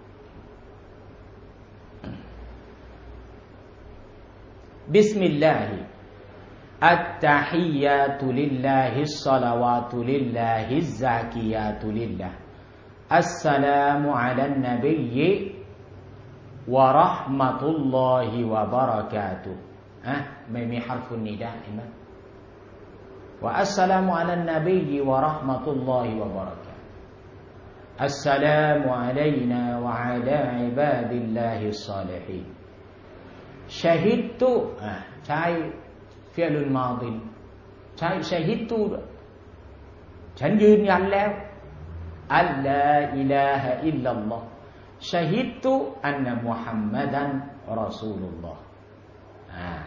บิสมิลลาฮิอัตตะฮิยาตุลิลลาฮิศศอลาวาตุลิลลาฮิซซากิยาตุลิลลาฮ์อัสสลามุอะลันนบียวะเราะห์มะตุลลอฮิวะบะเราะกาตุฮ์อ่ะไม่มีฮาร์ฟุนนิดาเห็นมั้ยว่าอัสสลามุอะลันนบียวะเราะห์มะตุลลอฮิวะบะเราะกาตุฮ์อัสสลามุอะลัยนาวะอะลาอิบาดิลลาฮิศศอลิฮีนชะฮิดตุอ่ะใช้ฟิอลุลมาฎิใช้ชะฮิดตุฉันยืนยันแล้วอัลลาอิลาฮะอิลลัลลอฮ์ชะฮิดตุอันนะมุฮัมมัดันรอซูลุลลอฮ์อ่า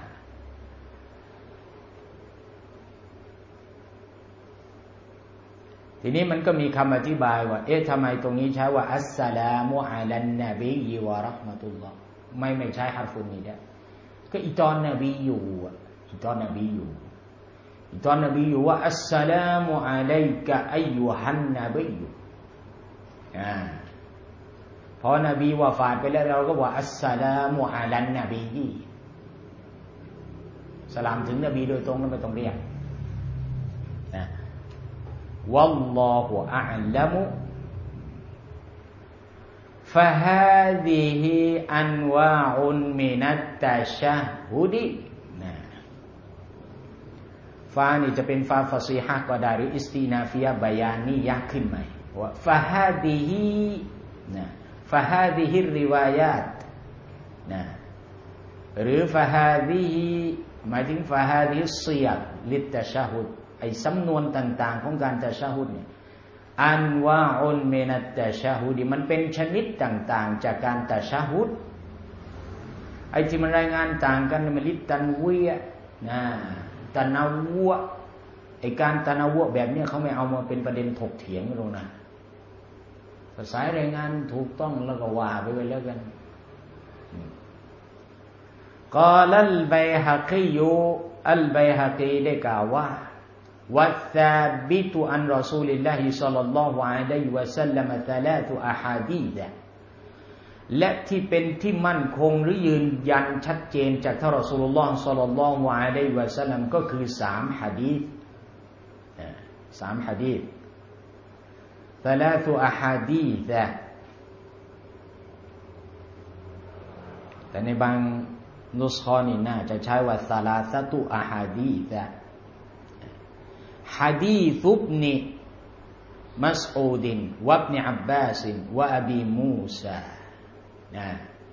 ทีนี้มันก็มีคำอธิบายว่าเอ๊ะทำไมตรงนี้ใช้ว่าอัสสลามุอะลันนบียวะเราะห์มะตุลลอฮ์ไม่ไม่ใช้ฮาร์ฟุนนิดาก็อีตอนนบีอยู่อีตอนนบีอยู่อีตอนนบีอยู่ว่าอัสสลามุอะลัยกะอัยยูฮันนบีอ่าพอนบีวะฟาตไปแล้วเราก็ว่าอัสสลามุอะลันนบีสลามถึงนบีโดยตรงแล้วไม่ต้องเรียกนะวัลลอฮุอะลัมุفهذه أنواع من التشهد นะฟานี่จะเป็นฟาฟาซีฮะห์ก็ได้หรืออิสตินาฟิยะห์บายานียะห์ขึ้นใหม่ว่า فهذه นะ فهذه الروايات นะหรือ فهذه หมายถึง فهذه الصيغ للتشهد ไอ้สำนวนต่างๆของการตะชะฮุดเนี่ยอันวาอุนมินัตตะชะฮุดมันเป็นชนิดต่างๆจากการตะชะฮุดไอ้ที่มันรายงานต่างกันมันลิตันวียะนะตะนาวะไอ้การตะนาวะแบบนี้เขาไม่เอามาเป็นประเด็นถกเถียงกันหรอกนะภาษารายงานถูกต้องแล้วก็ว่าไปไว้แล้วกันกอลัลบัยฮะกียูอัลบัยฮะกีได้กล่าวว่าوالثابت عن رسول الله صلى الله عليه وسلم ثلاث أحاديث และที่เป็นที่มั่นคงหรือยืนยันชัดเจนจากท่านรอซูลุลลอฮ์ศ็อลลัลลอฮุอะลัยฮิวะซัลลัมก็คือสามหะดีษสามหะดีษ ثلاث أحاديث แต่ในบางนุสคอนี่น่าจะใช้ว่าซาลาซะตุอะฮาดีษฮะดีษุบนิมัสอูดินวะอิบนุอับบาสวะอบีมูซานะ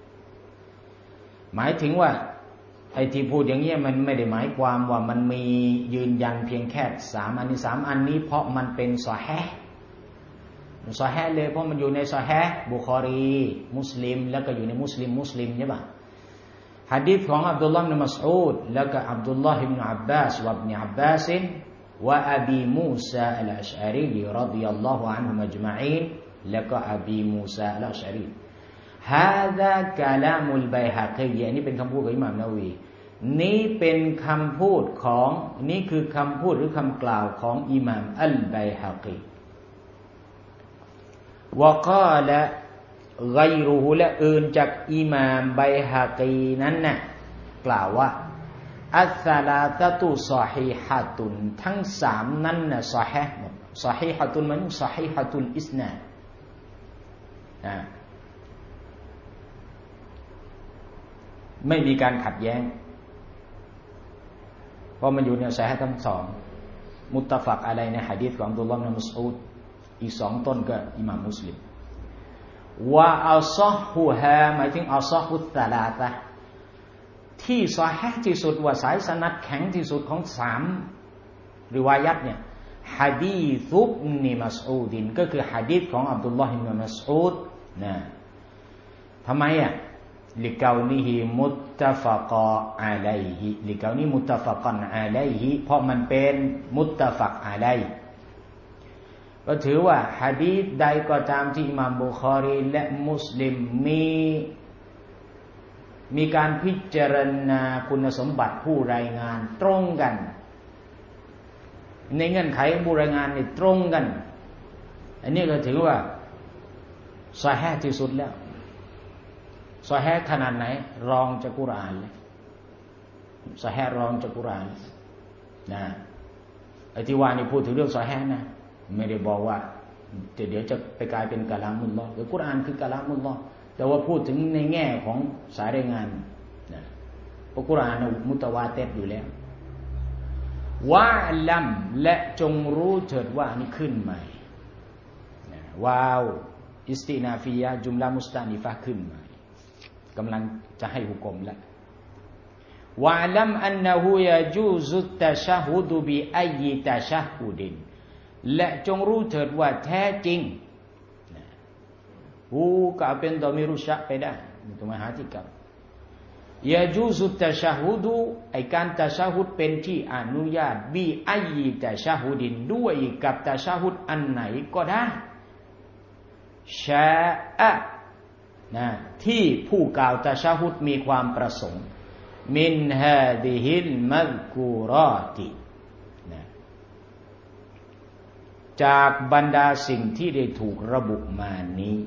หมายถึงว่าไอ้ที่พูดอย่างเงี้ยมันไม่ได้หมายความว่ามันมียืนยันเพียงแค่สามอันนี้สามอันนี้เพราะมันเป็นซอฮีห์ซอฮีห์เลยเพราะมันอยู่ในซอฮีห์บุคอรีมุสลิมแล้วก็อยู่ในมุสลิมมุสลิมใช่ป่ะหะดีษของอับดุลลอฮ์อิบนุมัสอูดแล้วก็อับดุลลอฮ์อิบนุอับบาสวะอิบนุอับบาสวะอบีมูซาอัลอัชอะรีรอฎิยัลลอฮุอันฮุมอัจมะอีนแล้วก็อบีมูซาอัลอัชอะรีهذا كلام البيهقي อันนี้เป็นคำพูดของอิหม่ามนาวีนี้เป็นคำพูดของนี่คือคำพูดหรือคำกล่าวของอิหม่ามอัลบัยฮะกีวะกาละฆอยรุฮุและอื่นจากอิหม่ามบัยฮะกีนั้นน่ะกล่าวว่าอัสซาลาตะตุศอฮีฮะตุนทั้งสามนั้นน่ะศอฮีฮ์ศอฮีฮะตุนมันศอฮีฮะตุลอิสนาดนะไม่มีการขัดแย้งเพราะมันอยู่ในซอฮีฮ์ทั้งสองมุตตะฟักอะไรในหะดีษของอับดุลลอฮ์ อิบนุ มัสอูดอีกสองต้นก็อิหม่ามมุสลิมวะอัศอฮุฮาหมายถึงอัศอฮุศะลาซะห์ที่ซอฮีฮ์ที่สุดว่าสายสนัดแข็งที่สุดของสามริวายัตเนี่ยหะดีษอิบนุมัสอูดก็คือหะดีษของอับดุลลอฮ์ อิบนุ มัสอูดนะทำไมอ่ะลิกาวนิฮิมุตตะฟักอะลัยฮิลิกาวนิมุตตะฟักันอะลัยฮิเพราะมันเป็นมุตตะฟักอะลัยก็ถือว่าหะดีษใดก็ตามที่อิหม่ามบุคอรีและมุสลิมมีมีการพิจารณาคุณสมบัติผู้รายงานตรงกันในเงื่อนไขผู้รายงานนี่ตรงกันอันนี้ก็ถือว่าซอฮีฮ์ที่สุดแล้วซอฮีฮ์ขนาดไหนรองจากกุรอานเลยซอฮีฮ์รองจากกุรอานนะไอ้ที่ว่านี่พูดถึงเรื่องซอฮีฮ์นะไม่ได้บอกว่าเดี๋ยวจะไปกลายเป็นกะลามุลลอฮ์หรือกุรอานคือกะลามุลลอฮ์แต่ว่าพูดถึงในแง่ของสายรายงานนะเพราะกุรอานมุตะวาติรอยู่แล้ววะลัมและจงรู้เถิดว่านี่ขึ้นใหม่นะว้าวอิสตินาฟียะจุมละมุสตานิฟะขึ้นใหม่กำลังจะให้หุกมแล้ววะลัมอันนะฮูยะจูซุตตะชะฮุดบิอัยตะชะฮุดินและจงรู้เถิดว่าแท้จริงฮูก็เป็นดอมิรุชะไปได้ไม่ต้องมาหาที่กับยะจูซุตตะชะฮุดไอ้การตะชะฮุดเป็นที่อนุญาตบิอัยตะชะฮุดินด้วยกับตะชะฮุดอันไหนก็ได้ชาอะนะที่ผู้กล่าวตะชะฮุดมีความประสงค์มินฮาดิฮิลมัซกูรอตินะจากบรรดาสิ่งที่ได้ถูกระบุมานี้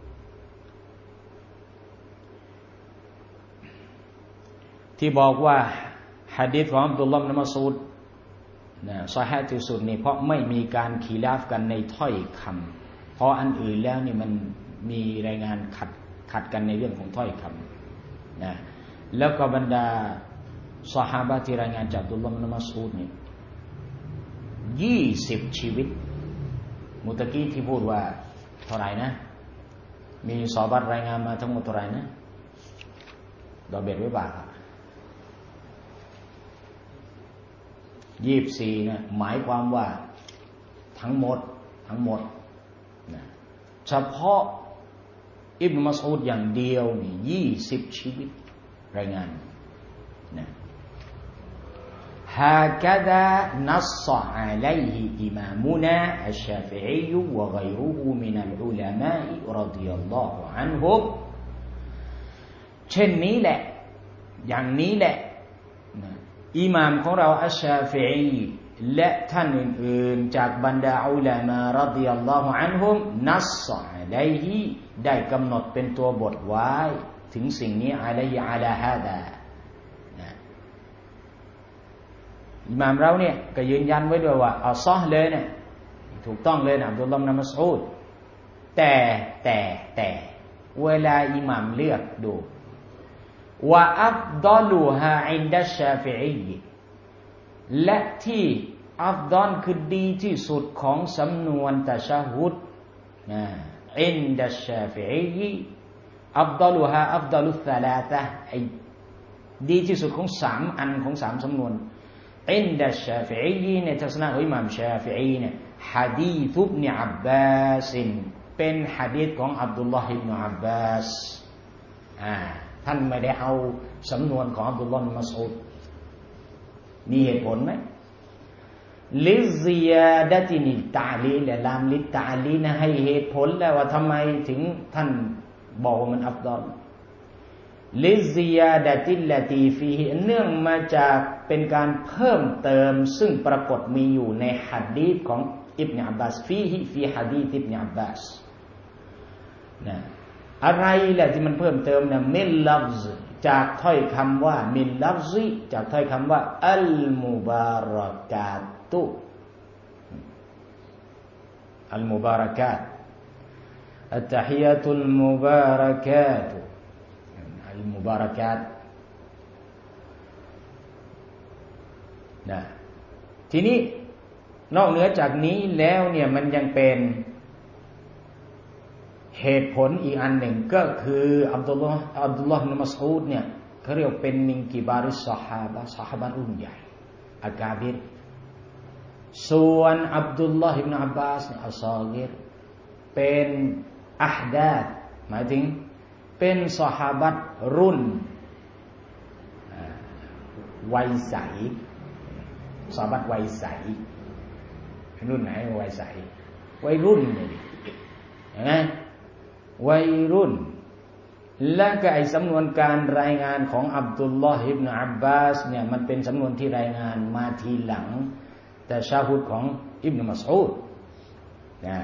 ที่บอกว่าหะดีษของอับดุลลอฮ์ อิบนุ มัสอูดนะซอฮีฮ์ที่สุดนี่เพราะไม่มีการขีลาฟกันในถ้อยคำเพราะอันอื่นแล้วนี่มันมีรายงานขัดขัดกันในเรื่องของถ้อยคำนะแล้วก็บรรดาซอฮาบะห์ที่รายงานจากอับดุลลอฮ์ อิบนุ มัสอูดนี่ยี่สิบชีวิตมุตะกี้ที่พูดว่าเท่าไหร่นะมีซอฮาบะห์รายงานมาทั้งหมดเท่าไหร่นะดอกเบ็ดไว้บาทยี่สิบสี่นะหมายความว่าทั้งหมดทั้งหมดนะเฉพาะอิบนุมัสอูดอย่างเดียวนี่ยี่สิบชีวิตรายงานนะฮากะซานัศศะอะลัยฮิอิมามุนาอัชชาฟิอีวะฆอยรุฮูมินัลอุลามะอิรอฎิยัลลอฮุอันฮุมเช่นนี้แหละอย่างนี้แหละนะอิหม่ามของเราอัชชาฟิอีและท่านอื่นๆจากบรรดาอุลามะรอฎิยัลลอฮุอันฮุมนัศศะอะลัยฮิได้กำหนดเป็นตัวบทไว้ถึงสิ่งนี้อะลัยฮิอะลาฮาดานะอิหม่ามเราเนี่ยก็ยืนยันไว้ด้วยว่าเอาซอฮ์เลยเนี่ยถูกต้องเลยนะอับดุลลอฮ์ อิบนุ มัสอูดแต่แต่แต่เวลาอิหม่ามเลือกดูวะอัฟฎอลุฮาอินดัชชาฟิอีและที่อัฟฎอลคือดีที่สุดของสำนวนตะชะฮุดนะอินดัชชาฟิอีอัฟฎอลุฮาอัฟฎอลุศะลาซะฮ์ไอ้ดีที่สุดของสามอันของสามสำนวนอินดัชชาฟิอีในทัศนะของอิหม่ามชาฟิอีเนี่ยหะดีษอิบนุอับบาสเป็นหะดีษของอับดุลลอฮ์อิบนุอับบาสอ่าท่านไม่ได้เอาสำนวนของอับดุลลอฮ์อิบนุมัสอูดมีเหตุผลไหมลิซิยาดะตินิตะลีและลามลิตะลีนะให้เหตุผลแล้วว่าทำไมถึงท่านบอกว่ามันอัฟฎอลลิซิยาดะติลลตีฟีฮิเนื่องมาจากเป็นการเพิ่มเติมซึ่งปรากฏมีอยู่ในหะดีษของอิบนุอับบาสฟีฮิฟีหะดีษอิบนุอับบาสนะอะไรแหละที่มันเพิ่มเติมนะมินลัฟซ์จากถ้อยคำว่ามินลัฟซิจากถ้อยคำว่าอัลมุบารากาตุอัลมุบารากาตอัตตะฮิยะตุลมุบารากาตอัลมุบารากาตนะทีนี้นอกเหนือจากนี้แล้วเนี่ยมันยังเป็นเหตุผลอีกอันหนึ่งก็คืออับดุลลอฮ์อับดุลลอฮ์อิบนุมัสอูดเนี่ยเขาเรียกเป็นมินกิบาริสซอฮาบะห์ซอฮาบะห์รุ่นใหญ่อากาบิรส่วนอับดุลลอฮ์อิบนุอับบาสเนี่ยอัศอกิรเป็นอะห์ดาธหมายถึงเป็นซอฮาบะห์รุ่นวัยใสซอฮาบะห์วัยใสรุ่นไหนวัยใสวัยรุ่นเนี่ยเห็นไหมวัยรุ่นและก็ไอ้สำนวนการรายงานของอับดุลลอฮ์อิบนุอับบาสเนี่ยมันเป็นสำนวนที่รายงานมาทีหลังแต่ชาฮุดของอิบนุมัสอูดนะ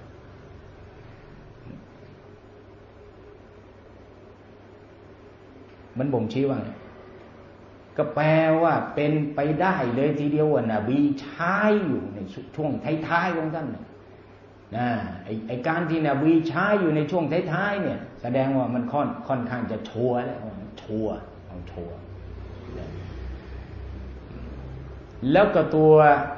มันบ่งชี้ว่าก็แปลว่าเป็นไปได้เลยทีเดียวว่านบีใช้อยู่ในช่วงท้ายๆของท่านนะไอ้ไอ้การที่นบีใช้อยู่ในช่วงท้ายๆเนี่ยแสดงว่ามันค่อนค่อนข้างจะชัวร์แล้วชัวร์เอาชัวร์แล้วก็ตัว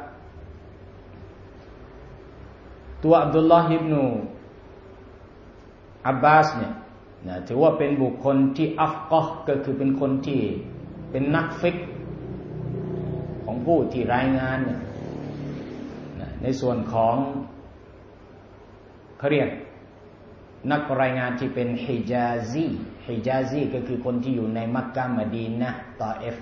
ตัวอับดุลลอฮ์อิบนุอับบาสเนี่ยนะถือว่าเป็นบุคคลที่อัฟกอฮ์ก็คือเป็นคนที่เป็นนักฟิกห์ของผู้ที่รายงานเนี่ยนะในส่วนของเขาเรียกนักรายงานที่เป็นฮิญาซีฮิญาซีก็คือคนที่อยู่ในมักกะห์มะดีนะห์ตออิฟ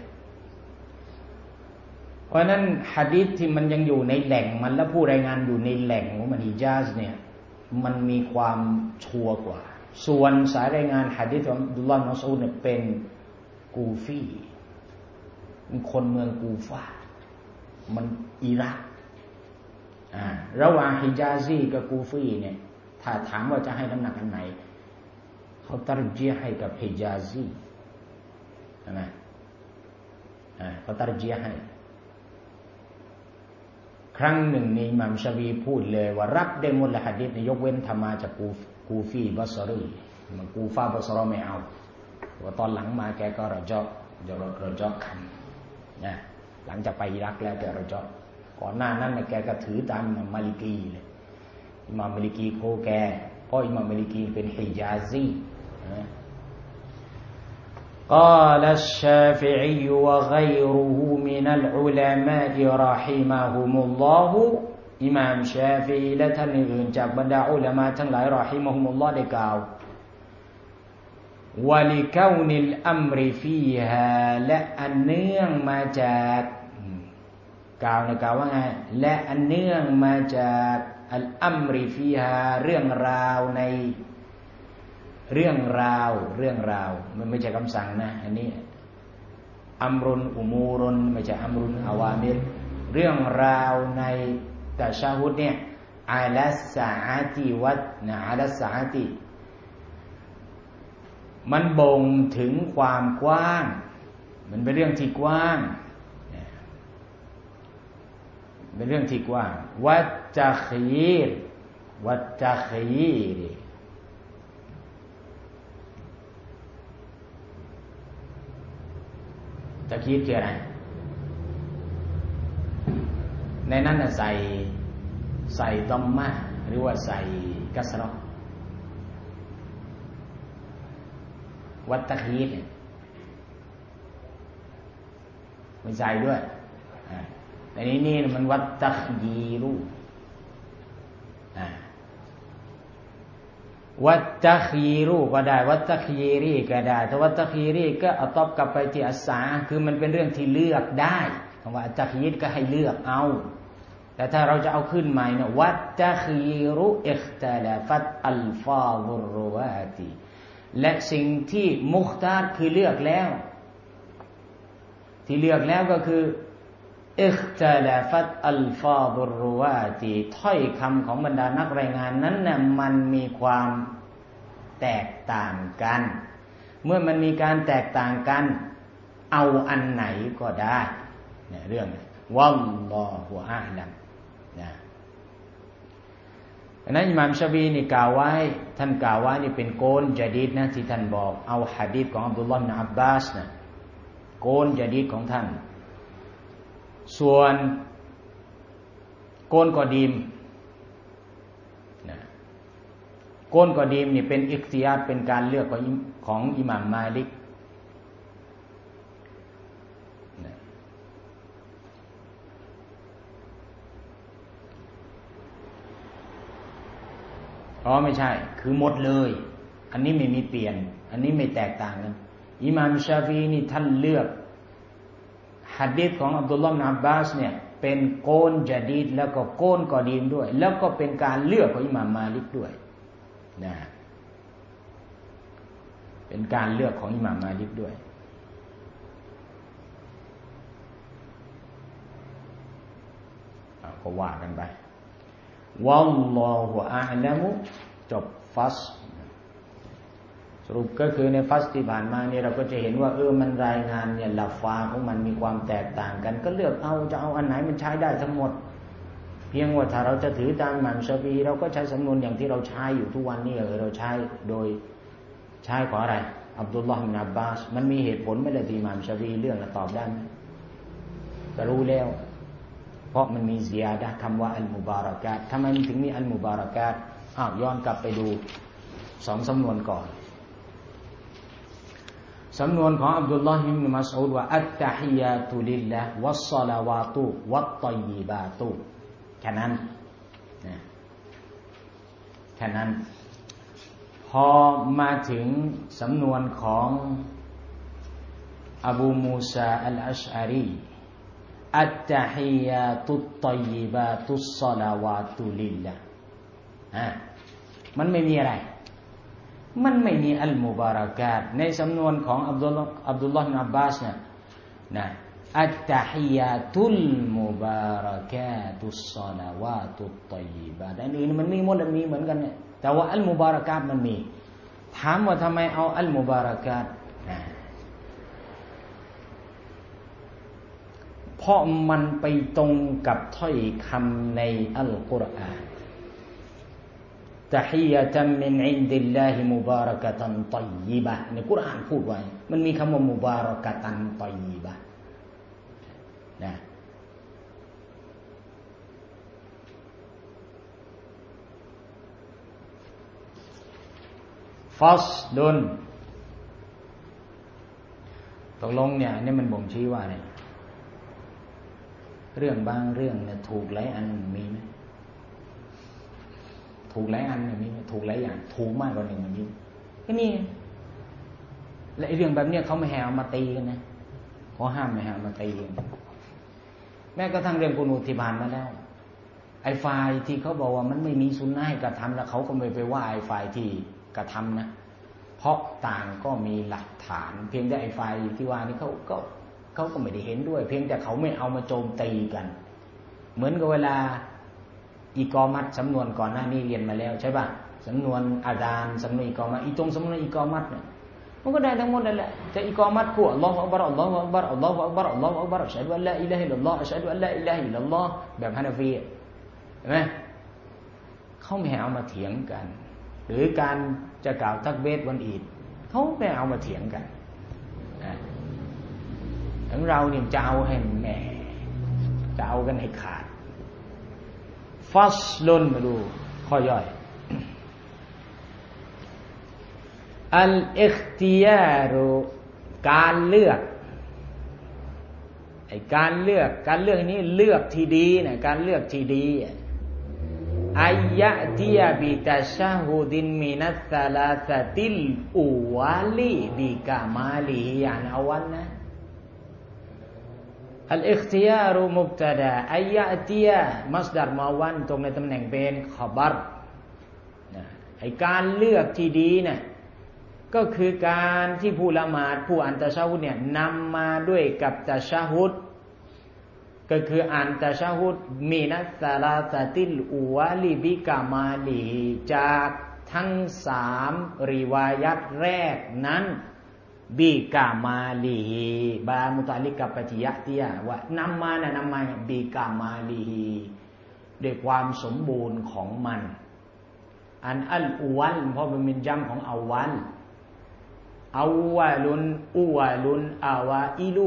เพราะนั้นหะดีษที่มันยังอยู่ในแหล่งมันและผู้รายงานอยู่ในแหล่งของมันฮิญาซเนี่ยมันมีความชัวร์กว่าส่วนสายรายงานหะดีษของอับดุลลอฮ์อิบนุมัสอูดเนี่ยเป็นกูฟีเป็นคนเมืองกูฟามันอิรักอ่าระหว่างฮิญาซีกับกูฟีเนี่ยถ้าถามว่าจะให้น้ำหนักอันไหนเขาตัรจีห์ให้กับฮิญาซีใช่ไหมอ่าเขาตัรจีห์ให้ครั้งหนึ่งนี่อิหม่ามชาฟีพูดเลยว่ารับได้หมดละหะดีษยกเว้นธรรมาจากกูกูฟีบัสรีมันกูฟาบัสรอไม่เอาว่าตอนหลังมาแกก็ระจอกจะระจอกคันนะหลังจากไปอิรักแล้วแกระจอกก่อนหน้านั้นเนี่ยแกก็ถือตามอิหม่ามมาลิกีเลยอิหม่ามมาลิกีโคแกเพราะอิหม่ามมาลิกีเป็นฮิญาซีนะقال الشافعي وغيره من العلماء رحمهم الله อิหม่ามชาฟิอีและท่านอื่นจากบรรดาอุลามะทั้งหลายรอฮิมะฮุมุลลอฮ์ได้กล่าววะลิกาวนิลอัมริฟีฮาและอันเนื่องมาจากกล่าวในกล่าวว่าไงและอันเนื่องมาจากอัลอัมริฟีฮาเรื่องราวในเรื่องราวเรื่องราวมันไม่ใช่คำสั่งนะอันนี้อัมรุนอุมูรุนไม่ใช่อัมรุนอาวามิรเรื่องราวในตะชะฮุดเนี่ยอาลัสซาอะติวัตนะอาลัสซาอะติมันบ่งถึงความกว้างมันเป็นเรื่องที่กว้างเป็นเรื่องที่กว้างวัตตะคีรวัตตะคีรตะคีรคืออะไรในนั้นใส่ใส่ดอมมะหรือว่าใส่กัสเราะห์วัตตะฮีดเนี่ยไม่ใส่ด้วยแต่นี้นี่มันวัตตะยีรูวัตตะคีรูก็ได้วัตตะคีรีก็ได้ถ้าวัตตะคีรีก็เอาตอบกลับไปที่อัสสาคือมันเป็นเรื่องที่เลือกได้คำว่าอัตตะคีรก็ให้เลือกเอาแต่ถ้าเราจะเอาขึ้นใหม่เนี่ยวัตตะคีรุอิคตะลาฟัตอัลฟาซุรรุวาติและสิ่งที่มุคตาร์คือเลือกแล้วที่เลือกแล้วก็คืออิคตะลาฟัตอัลฟาซุรรุวาติถ้อยคำของบรรดานักรายงานนั้นน่ะมันมีความแตกต่างกันเมื่อมันมีการแตกต่างกันเอาอันไหนก็ได้เนี่ยเรื่องวัลลอฮุอาลัมนะดังนั้นอิหม่ามชาฟีนี่กล่าวไว้ท่านกล่าวไว้นี่เป็นโกนญะดีดนะที่ท่านบอกเอาหะดีษของอับดุลลอฮ์บินอับบาสนะโกนญะดีดของท่านส่วนโกนกอดีมนะโกนกอดีมนี่เป็นอิคติยาร์เป็นการเลือกของของอิหม่ามมาลิกนะอ๋อไม่ใช่คือหมดเลยอันนี้ไม่มีเปลี่ยนอันนี้ไม่แตกต่างกันอิหม่ามชาฟีนี่ท่านเลือกหะดีษของอับดุลลอฮ์บินอับบาสเนี่ยเป็นโกนญะดีดแล้วก็โกนกอดีมด้วยแล้วก็เป็นการเลือกของอิหม่ามมาลิกด้วยนะเป็นการเลือกของอิหม่ามมาลิกด้วยก็ว่ากันไปวัลลอฮุอาลัมุจบฟัสสรุปก็คือในฟัสที่ผ่านมานี่เราก็จะเห็นว่าเออมันรายงานเนี่ยลัฟาของมันมีความแตกต่างกันก็เลือกเอาจะเอาอันไหนมันใช้ได้ทั้งหมดเพียงว่าถ้าเราจะถือตามอิหม่ามชาฟีเราก็ใช้สำนวนอย่างที่เราใช้อยู่ทุกวันนี้เออเราใช้โดยใช้ของอะไรอับดุลลอฮ์บินอับบาสมันมีเหตุผลไหมล่ะที่อิหม่ามชาฟีเรื่องน่ะตอบได้มั้ยก็รู้แล้วเพราะมันมีซิยาดะห์คำว่าอัลมุบารักาตทำไมมันถึงมีอัลมุบารักาตอ้าวย้อนกลับไปดูสองสำนวนก่อนสำนวนของอับดุลลอฮ์อิบนุมัสอูดว่าอัตตะฮิยาตุลิลลาฮ์วัสศอลาวาตุวัตฏอยยิบาตุแค่นั้นนะแค่นั้นพอมาถึงสำนวนของอบูมูซาอัลอัชอารีอัตตะฮิยาตุฏฏอยยิบาตุศศอลาวาตุลิลลาฮ์อ่ะมันไม่มีอะไรมันไม่มีอัลมุบารักาตในสำนวนของอับดุลอับดุลลอฮ์บินอับบาสเนี่ยนะอัตตะฮิยาตุลมุบารักาตุศศอลาวาตุฏฏอยยิบาตอันนี้มันมีหมดมีเหมือนกันเนี่ยแต่ว่าอัลมุบารักาตมันมีถามว่าทำไมเอาอัลมุบารักาตนะเพราะมันไปตรงกับถ้อยคำในอัลกุรอานตะฮียะตัมมินอินดิลลาฮิมุบารักะตันฏอยยิบะห์ในกุรอานพูดไว้มันมีคำว่ามุบารักะตันฏอยยิบะห์นะฟัสลุนตกลงเนี่ยนี่มันบ่งชี้ว่าเนี่ยเรื่องบางเรื่องเนี่ยถูกหลายอันมีไหมถูกหลายอันเนี่ยมีถูกหลายอย่างถูกมากกว่าหนึ่งมันมีก็นี่และไอ้เรื่องแบบเนี้ยเขาไม่ให้เอามาตีกันนะเขาห้ามไม่ให้เอามาตีกันแม้กระทั่งเรื่องกุนูที่ผ่านมาแล้วไอ้ฝ่ายที่เขาบอกว่ามันไม่มีสุนนะให้กระทำแล้วเขาก็ไม่ไปว่าไอ้ฝ่ายที่กระทำนะเพราะต่างก็มีหลักฐานเพียงแต่ไอ้ฝ่ายที่ว่านี่เขาก็เขาก็ไม่ได้เห็นด้วยเพียงแต่เขาไม่เอามาโจมตีกันเหมือนกับเวลาอีกอมัตสำนวนก่อนหน้านี้เรียนมาแล้วใช่ป่ะสำนวนอาซานสำนวนอีกอมัตอีตรงสำนวนอีกอมัตเนี่ยมันก็ได้ทั้งหมดนั่นแหละแต่อีกอมัตคู่อัลลอฮฺอักบัรอัลลอฮฺอักบัรอัลลอฮฺอักบัรอัลลอฮฺอักบัรอัชฮะดุอัลลาอิลาฮะอิลลัลลอฮฺอัชฮะดุอัลลาอิลาฮะอิลลัลลอฮฺแบบฮานาฟีเห็นไหมเขาไม่เอามาเถียงกันหรือการจะกล่าวตักบีรวันอีดเขาไม่เอามาเถียงกันถึงเราเนี่ยจะเอาให้แหม่จะเอากันให้ขาดฟัสลุนมาดูข้อย่อยอัลอิคติยารุการเลือกไอ้การเลือกการเลือกนี้เลือกที่ดีนะการเลือกที่ดีอายะติยาบิตาชาฮูดินมินัสซาลาซาติลอูวาลีบิกามาลีฮิอันอวันนะอัลอิคติยารุมุบตะดาอายะติยามัสดาร์มาวันตรงในตำแหน่งเป็นขบัรนะไอ้การเลือกที่ดีนะก็คือการที่ผู้ละหมาดผู้อ่านตะชะฮุดเนี่ยนำมาด้วยกับตะชะฮุดก็คืออ่านตะชะฮุดมีนัสซาลาซาติลอูวาลีบิกามาลีจากทั้งสามริวายัตแรกนั้นบิกามาลีบามุตะลิกกับปฏิยะติยะว่านำมานะนำมาบิกามาลีด้วยความสมบูรณ์ของมันอันอัลอูวัลเพราะมันเป็นจำของอวัลอาวะลุนอูวะลุนอาวะอิลู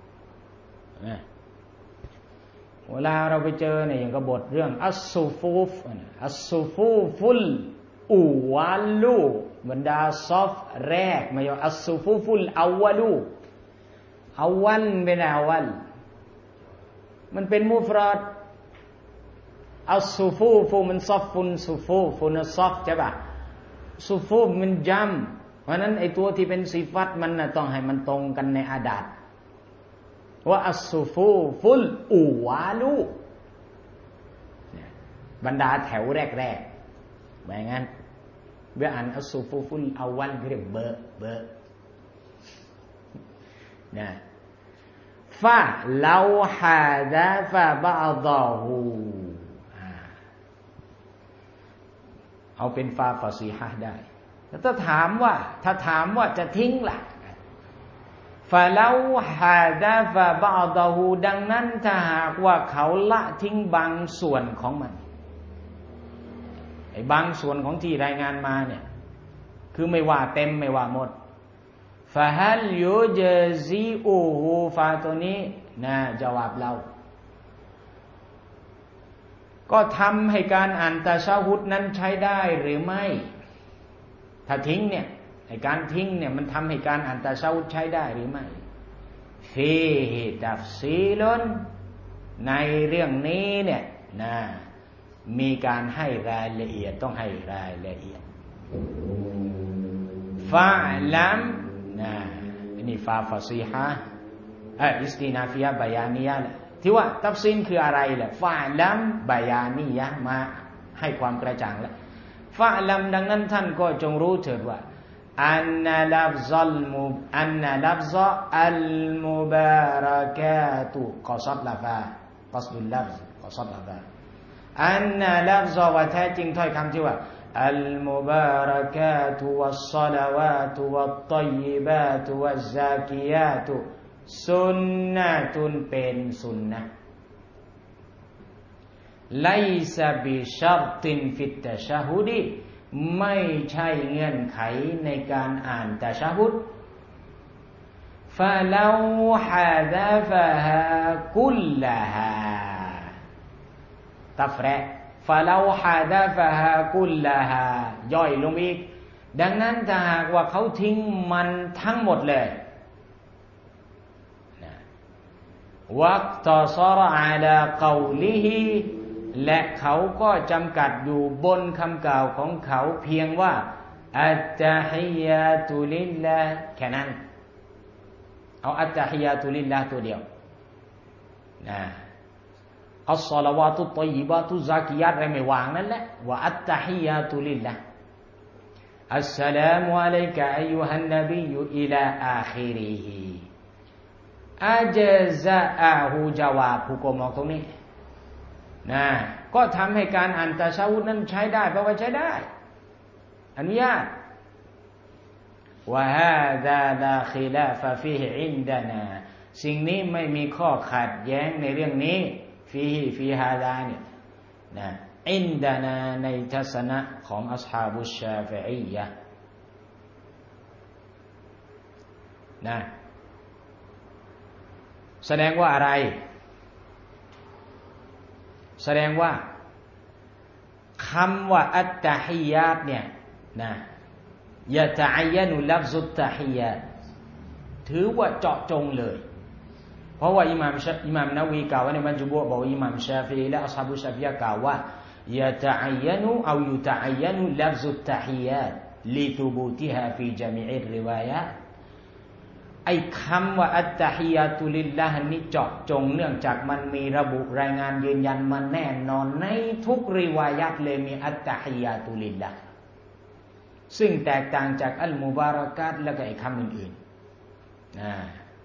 เวลาเราไปเจอเนี่ยอย่างกับบทเรื่องอัสซูฟูฟอัสซูฟูฟุลอูวะลูบรรดาซอฟแรกไม่ใช่อัสซูฟูฟุลอาวะลูอาวะลเป็นอาวะลมันเป็นมุฟรัดอัสซูฟูฟูมันซอฟฟุนซูฟูฟุนซอฟใช่ป่ะซูฟูมันจัมเพราะนั้นไอ้ตัวที่เป็นสิฟัตมันน่ะต้องให้มันตรงกันในอาดัดว่าอัสซูฟูฟุลอูวาลูบรรดาแถวแรกๆแบบงั้นเวลาอ่านอัสซูฟูฟุลอาวันเรียกเบอร์เบอร์นะฟะลาฮาดะฟะบะอฎอฮูเอาเป็นฟาฟาซีฮะได้แล้วถ้าถามว่าถ้าถามว่าจะทิ้งล่ะฟะลาฮาดะฟะบะอฎอฮูดังนั้นถ้าหากว่าเขาละทิ้งบางส่วนของมันไอ้บางส่วนของที่รายงานมาเนี่ยคือไม่ว่าเต็มไม่ว่าหมดฟะฮัลยุจซีอูฮูฟาตัวนี้นะจาวาบเราก็ทำให้การอ่านตะชะฮุดนั้นใช้ได้หรือไม่ถ้าทิ้งเนี่ยไอ้การทิ้งเนี่ยมันทำให้การอ่านตะชะฮุดใช้ได้หรือไม่ฟีฮิตัฟซีลุนในเรื่องนี้เนี่ยนะมีการให้รายละเอียดต้องให้รายละเอียดฟะลัมนะนี่ฟาฟาซีฮะเอออิสตินาฟิยะบายานียะที่ว่าตัฟซีนคืออะไรแหละฟะลัมบายานียะมาให้ความกระจ่างแล้วฟะลัมดังนั้นท่านก็จงรู้เถิดว่าอันนะลัฟซัลมุอันนะลัฟซะอัลมุบารักาตุกอซัดลาฟากัสดุลลัฟกอซัดลาฟาอันนะลัฟซะว่าแท้จริงถ้อยคำที่ว่าอัลมุบารักาตุวัสศอลาวาตุวัตฏอยยิบาตุวัซซากิยาตุสุนนะตุนเป็นสุนนะไลซะบิชัรตินฟิตตะชะฮุดีไม่ใช่เงื่อนไขในการอ่านตะชะฮุดฟะลาฮะซะฟะฮากุลลาฮาตัฟเราะห์ฟะลาฮะซะฟะฮากุลลาฮาย่อยลงอีกดังนั้นถ้าหากว่าเขาทิ้งมันทั้งหมดเลยวักตอซอรอะลากอลิฮิและเขาก็จำกัดอยู่บนคำกล่าวของเขาเพียงว่าอัตตะฮิยาตุลิลลาห์แค่นั้นเอาอัตตะฮิยาตุลิลลาห์ตัวเดียวนะอัสศอลาวาตุฏฏอยยิบาตุซากิยาตอะไรไม่วางนั่นแหละว่าอัตตะฮิยาตุลิลลาห์อัสสลามุอะลัยกะอัยยูฮันนบียอิลาอาคิริฮิอาจซะอะฮูจาวาบผู้กมองตรงนี้นะก็ทำให้การอ่านตะชะฮุดนั้นใช้ได้เพราะว่าใช้ได้อนุญาตวะฮาซาลาคิลาฟะฟีฮิอินดานาสิ่งนี้ไม่มีข้อขัดแย้งในเรื่องนี้ฟีฮิฟีฮาซาเนี่ยนะอินดานาในทัศนะของอัศฮาบุชชาฟิอียะห์นะแสดงว่าอะไรแสดงว่าคำว่าอัตตะฮิยาตเนี่ยนะยะตะอัยยะนุลัฟซุตตะฮิยาตถือว่าเจาะจงเลยเพราะว่าอิหม่ามอิหม่ามนะวีกล่าวไว้ในมัจมุอ์บอกว่าอิหม่ามชาฟิอีและอัศฮาบุชาฟิยะห์กล่าวว่ายะตะอัยยะนุเอายุตะอัยยะนุลัฟซุตตะฮิยาตลิทุบูติฮาฟีญะมีอิรริวายะห์ไอ้คำว่าอัตตะฮิยาตุลิลลาฮ์นี้เจาะจงเนื่องจากมันมีระบุรายงานยืนยันมาแน่นอนในทุกริวายะห์เลยมีอัตตะฮิยาตุลิลลาฮ์ซึ่งแตกต่างจากอัลมุบารักาตและก็ไอ้คำอื่นๆนะ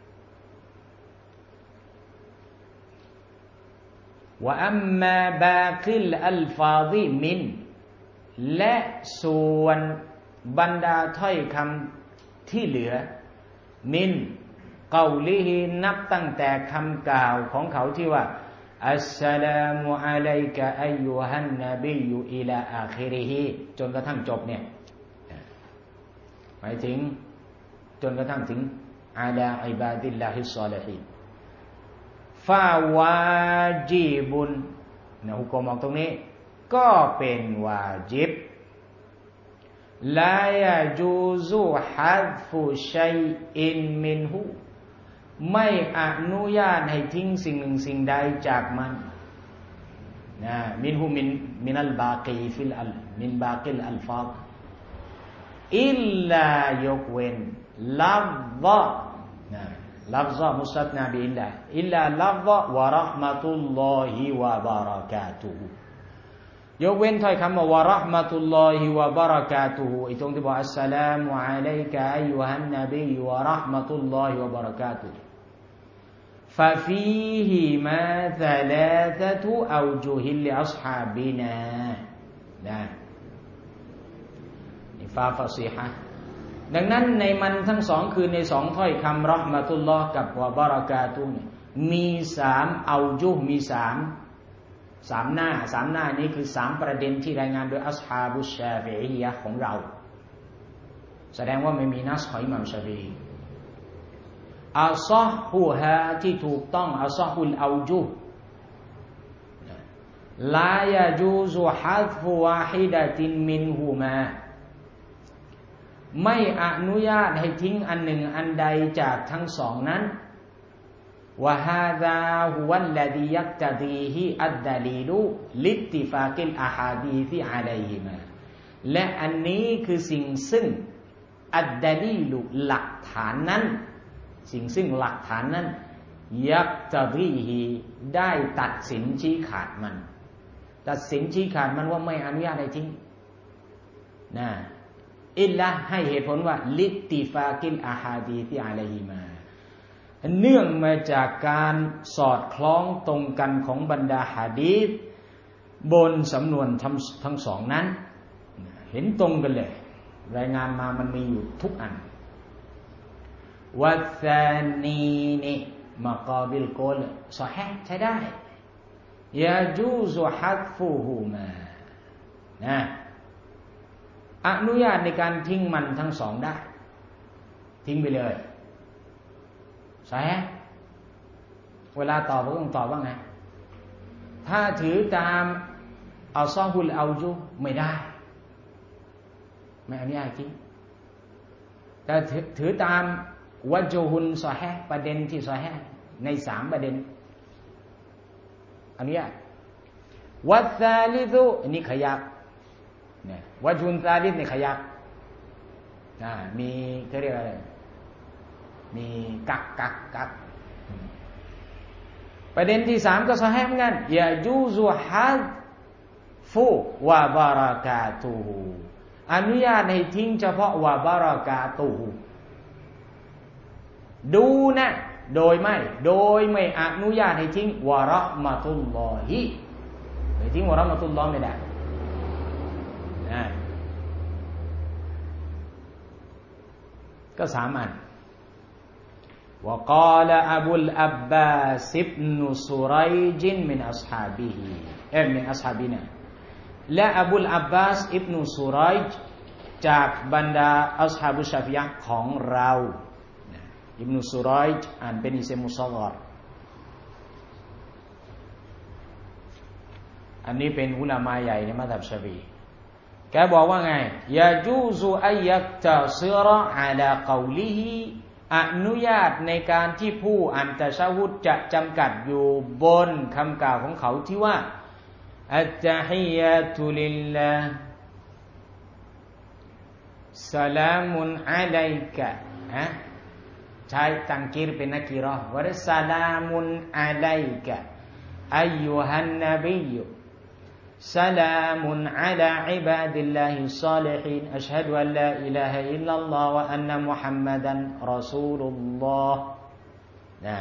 ว่าอัมมาบาคิลอัลฟาซิมินและส่วนบรรดาถ้อยคำที่เหลือมินกอลิฮินับตั้งแต่คำกล่าวของเขาที่ว่าอัสสลามุอะลัยกะอัยยูฮันนบียูอิลาอาคิริฮิจนกระทั่งจบเนี่ยหมายถึงจนกระทั่งถึงอาลาอิบาดิลลาฮิศศอลิฮีนฟาวาจิบุนนะฮุกมออกตรงนี้ก็เป็นวาญิบลายะจูซุฮัซฟุชัยอินมินฮุไม่อนุญาตให้ทิ้งสิ่งหนึ่งสิ่งใดจากมันนะมินฮุมินมินัลบากีฟิลอัลมินบากิลอัลฟาฎอิลลายกเว้นลัฟซะนะลัฟซะมุสตัษนาบิอิลลาอิลลาลัฟซะวะเราะห์มะตุลลอฮิวะบารากาตุฮุยกเว้นถ้อยคำว่าวะเราะห์มะตุลลอฮิวะบารากาตุฮุไอ้ตรงที่บอกอัสสลามุอะลัยกะอัยยูฮันนบีวะเราะห์มะตุลลอฮิวะบารากาตุฮุฟะฟีฮิมาซะลาซะตุเอาจุฮิลิอัศฮาบินานะนี่ฟาฟาซีฮะห์ดังนั้นในมันทั้งสองคือในสองถ้อยคำเราะห์มะตุลลอฮ์กับวะบารากาตุฮ์มีสามเอาจุฮ์มีสามสามหน้าสามหน้านี้คือสามประเด็นที่รายงานโดยอัศฮาบุชชาฟิอียะห์ของเราแสดงว่าไม่มีนัสของอิหม่ามชาฟิอีอัศฮุฮาที่ถูกต้องอัศฮุลเอาจุฮ์ลายะจูซุฮัซฟุวาฮิดะตินมินฮุมาไม่อนุญาตให้ทิ้งอันหนึ่งอันใดจากทั้งสองนั้นวะฮาซาฮุวัลลซียักตะดีฮิอัดดะลีลุลิตติฟากิลอะฮาดีซิอะลัยฮิมาและอันนี้คือสิ่งซึ่งอัดดะลีลุหลักฐานนั้นสิ่งซึ่งหลักฐานนั้นยักตะดีฮิได้ตัดสินชี้ขาดมันตัดสินชี้ขาดมันว่าไม่อนุญาตให้ทิ้งนะอิลละให้เหตุผลว่าลิตติฟากิลอะฮาดีซิอะลัยฮิมาเนื่องมาจากการสอดคล้องตรงกันของบรรดาหะดีษบนสำนวนทั้งทั้งสองนั้นเห็นตรงกันเลยรายงานมามันมีอยู่ทุกอันวัซซานีนิมะกอบิลกอลซอฮีฮ์ใช้ได้ยะจูซุฮัซฟุฮูมานะอนุญาตในการทิ้งมันทั้งสองได้ทิ้งไปเลยใช่ไหมเวลาตอบก็ต้องตอบว่าไงถ้าถือตามอัลซอฮุลเอาจุไม่ได้ไม่อนุญาตทิ้งแต่ถือตามวัจฮุนซอฮีฮ์ประเด็นที่ซอฮีฮ์ในสามประเด็นอนุญาตวัซซาลิซุอันนี้ขยับเนี่ยวัจฮุนซาลิซนี่ขยับอ่ามีเขาเรียกอะไรมีกักกักกักประเด็นที่สามก็ซอฮีฮ์เหมือนกันยะจูซุฮัซฟุวะบารากาตุฮุอนุญาตให้ทิ้งเฉพาะวะบารากาตุฮุดูนะโดยไม่โดยไม่อนุญาตให้ทิ้งวะเราะห์มะตุลลอฮิไม่ทิ้งวะเราะห์มะตุลลอฮ์ไม่ได้นะก็สามอันوقال أبو العباس ابن سريج من أصحابه إيه من أصحابنا และอบูลอับบาสอิบนุซุรัยจ์จากบรรดาอัศฮาบุชชาฟิยะห์ของเราอิบนุซุรัยจ์อ่านเป็นอิสมุศฆรอันนี้เป็นอุลามะใหญ่ในมัธยบชาฟีแกบอกว่าไงยาจูซุอัยยักตะซิรออะลากอลิฮิอนุญาตในการที่ผู้อ่านตะชะฮุดจะจำกัดอยู่บนคำกล่าวของเขาที่ว่าอัตตะฮิยาตุลิลลาห์สลามุนอะลัยกะฮะใช้ตังกีรเป็นนักกีรอวะสลามุนอะลัยกะอัยยูฮันนบียสลามุนอะลาอิบาดิลลาฮิศศอลิฮีนอัชฮะดุอัลลาอิลาฮะอิลลัลลอฮ์วะอันนะมุฮัมมัดันรอซูลุลลอฮ์นะ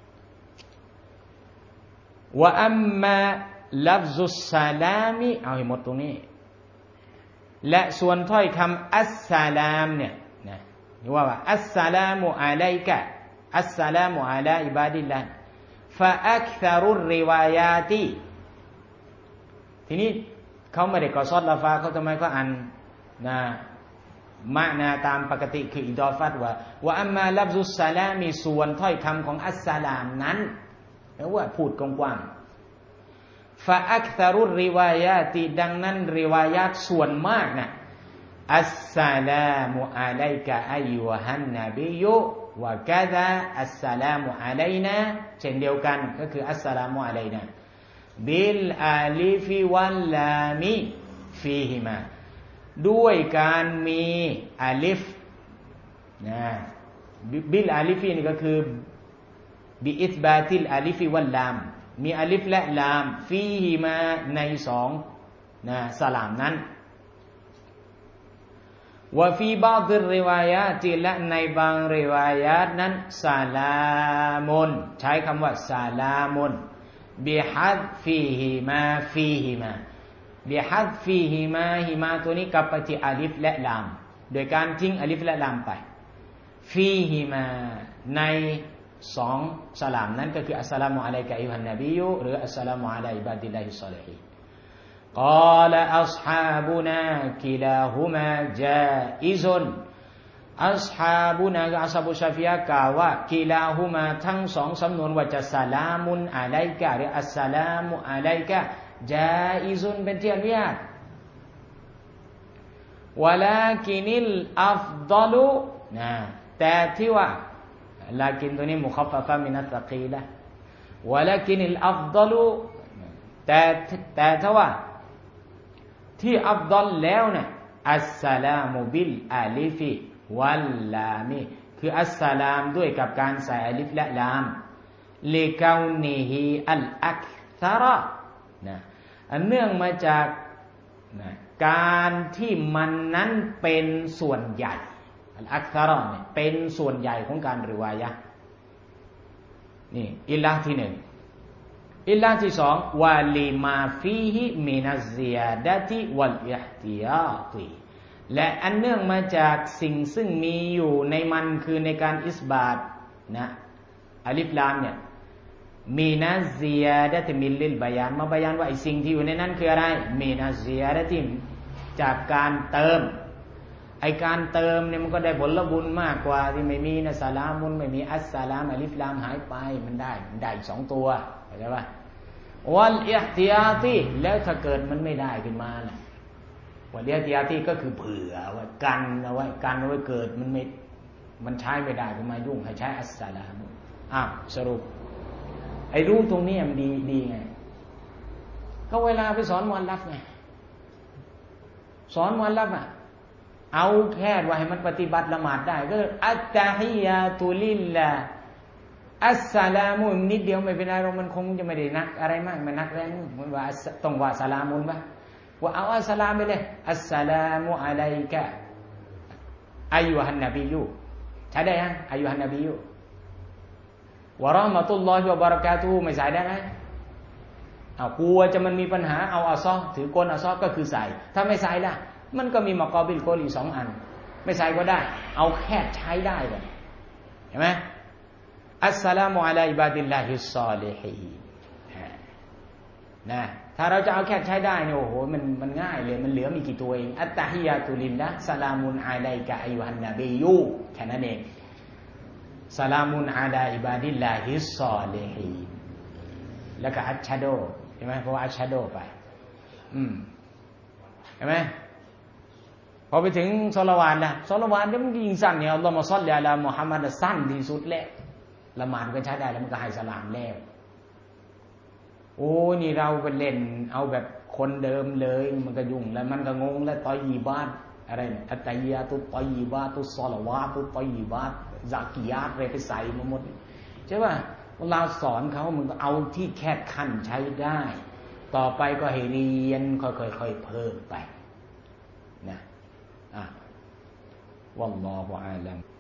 วะอัมมาลัฟซุสสลามิเอาให้หมดตรงนี้และส่วนถ้อยคำอัสสลามเนี่ยนะนี่ว่าว่าอัสสลามุอะลัยกะอัสสลามุอะลาอิบาดิลลาห์ฟะอักษรุรริวายาติทีนี้เขาไม่ได้กอซอดลาฟาเขาทำไมเขาอ่านนะมะนาตามปกติคืออิดอฟัตว่าว่าอัมมาลัฟซุสสลามีส่วนถ้อยคำของอัสสลามนั้นแปลว่าพูดกว้างๆฟะอักษรุรริวายาติดังนั้นริวายาตส่วนมากนะอัสสลามุอะลัยกะอัยยูฮันนบียุวะกะซาอัสสลามุอะลัยนาเช่นเดียวกันก็คืออัสสลามุอะลัยนาบิลอาลิฟิวัลลามิฟีฮิมาด้วยการมีอาลิฟนะบิลอาลิฟีนี่ก็คือบิอิสบาติลอาลิฟิวัลลามมีอาลิฟและลามฟีฮิมาในสองนะสลามนั้นวะฟีบาฎิรริวายาติและในบางริวายาตนั้นซาลามุนใช้คำว่าซาลามุนบิฮัดฟีฮิมาฟีฮิมาบิฮัดฟีฮิมาฮิมาตัวนี้กลับไปที่อาลิฟและลามโดยการทิ้งอาลิฟและลามไปฟีฮิมาในสองสลามนั้นก็คืออัสสลามุอะลัยกะอัยยูฮันนบียุหรืออัสสลามุอะลาอิบาดิลลาฮิศศอลิฮีนกาลอัศฮาบุนากิลาฮุมาจาอิซุนอัศฮาบุนาอัศฮาบุชาฟิยะห์กล่าวว่ากิลาฮุมาทั้งสองสำนวนว่าจะสลามุนอะลัยกะหรืออัสสลามุอะลัยกะจาอิซุนเป็นที่อนุญาตวะลากินิลอัฟฎอลุนะแต่ที่ว่าลากินตัวนี้มุคัฟฟะฟะมินัสกีละวะลากินิลอัฟฎอลุแต่แต่ถ้าว่าที่อัฟฎอลแล้วเนี่ยอัสสลามุบิลอาลิฟิวัลลามิคืออัสสลามด้วยกับการใส่อาลิฟและลามลิกาวนิฮิอัลอักซาระนะอันเนื่องมาจากนะการที่มันนั้นเป็นส่วนใหญ่อัลอักซาระเนี่ยเป็นส่วนใหญ่ของการริวายะห์นี่อิลลาห์ที่หนึ่งอิลลาห์ที่สองวะลิมาฟีฮิมินัซซิยาดะติวัลอิห์ติยาติและอันเนื่องมาจากสิ่งซึ่งมีอยู่ในมันคือในการอิสบาตนะอาลิฟลามเนี่ยมีนัซซิยาดะติมิลลิลบายานมาบายานว่าไอ้สิ่งที่อยู่ในนั้นคืออะไรมีนัซซิยาดะติจากการเติมไอ้การเติมเนี่ยมันก็ได้ผลบุญมากกว่าที่ไม่มีนะสลามุนไม่มีอัสสลามอาลิฟลามหายไปมันได้มันได้อีกสองตัวเข้าใจป่ะวัลอิห์ติยาติแล้วถ้าเกิดมันไม่ได้ขึ้นมาล่ะวัลอิห์ติยาติก็คือเผื่อไว้กันเอาไว้กันเอาไว้เกิดมันไม่มันใช้ไม่ได้ขึ้นมายุ่งให้ใช้อัสสลามอ่ะสรุปไอ้รู้ตรงนี้มันดีดีไงก็เวลาไปสอนมุอัลลัฟไงสอนมุอัลลัฟอ่ะเอาแค่ว่าให้มันปฏิบัติละหมาดได้ก็อัตตะฮิยาตุลิลลาอัสสลามุนิดเดียวไม่เป็นไรเรามันคงจะไม่ได้นักอะไรมากไม่นักแรงมันว่าต้องว่าสลามุนป่ะว่าเอาอัสสลามไปเลยอัสสลามุอะลัยกะอัยยูฮันนบียุใช้ได้ยังอัยยูฮันนบียุวะเราะห์มะตุลลอฮิวะบะเราะกาตุฮุไม่ใส่ได้ไหมเอากลัวจะมันมีปัญหาเอาอัซอถือกลอัซอก็คือใส่ถ้าไม่ใส่ล่ะมันก็มีมะกอบิลโกลอีกสองอันไม่ใส่ก็ได้เอาแค่ใช้ได้เลยเห็นไหมอัสสลามุอะลาอิบาดิลลาฮิศศอลิฮีนนะถ้าเราจะเอาแค่ใช้ได้เนี่ยโอ้โหมันมันง่ายเลยมันเหลือมีกี่ตัวเองอัตตะฮิยาตุลิลละสลามุนอะลัยกะอัยยูฮันนบียูแค่นั้นเองสลามุนอะลาอิบาดิลลาฮิศศอลิฮีนแล้วก็อัชฮะดูใช่ไหมเพราะว่าอัชฮะดูไปอืมเห็นไหมพอไปถึงศอลาวาตนะศอลาวาตเนี่ยมันยิ่งสั้นเนี่ยอัลลอฮุมะศ็อลลิอะลามุฮัมมัดสั้นที่สุดแล้วละหมาดก็ใช้ได้แล้วมันก็ให้สลามแล้วโอ้นี่เราไปเล่นเอาแบบคนเดิมเลยมันก็ยุ่งแล้วมันก็งงแล้วตอยยีบาตอะไรอัตตัยยาตุตอยยีบาตุศอลาวาตุตอยยีบาตซากิยาตอะไรไปใส่มาหมดใช่ป่ะเราสอนเขามันก็เอาที่แค่ขั้นใช้ได้ต่อไปก็ให้เรียนค่อยๆๆเพิ่มไปนะอ่ะวัลลอฮุอาลัม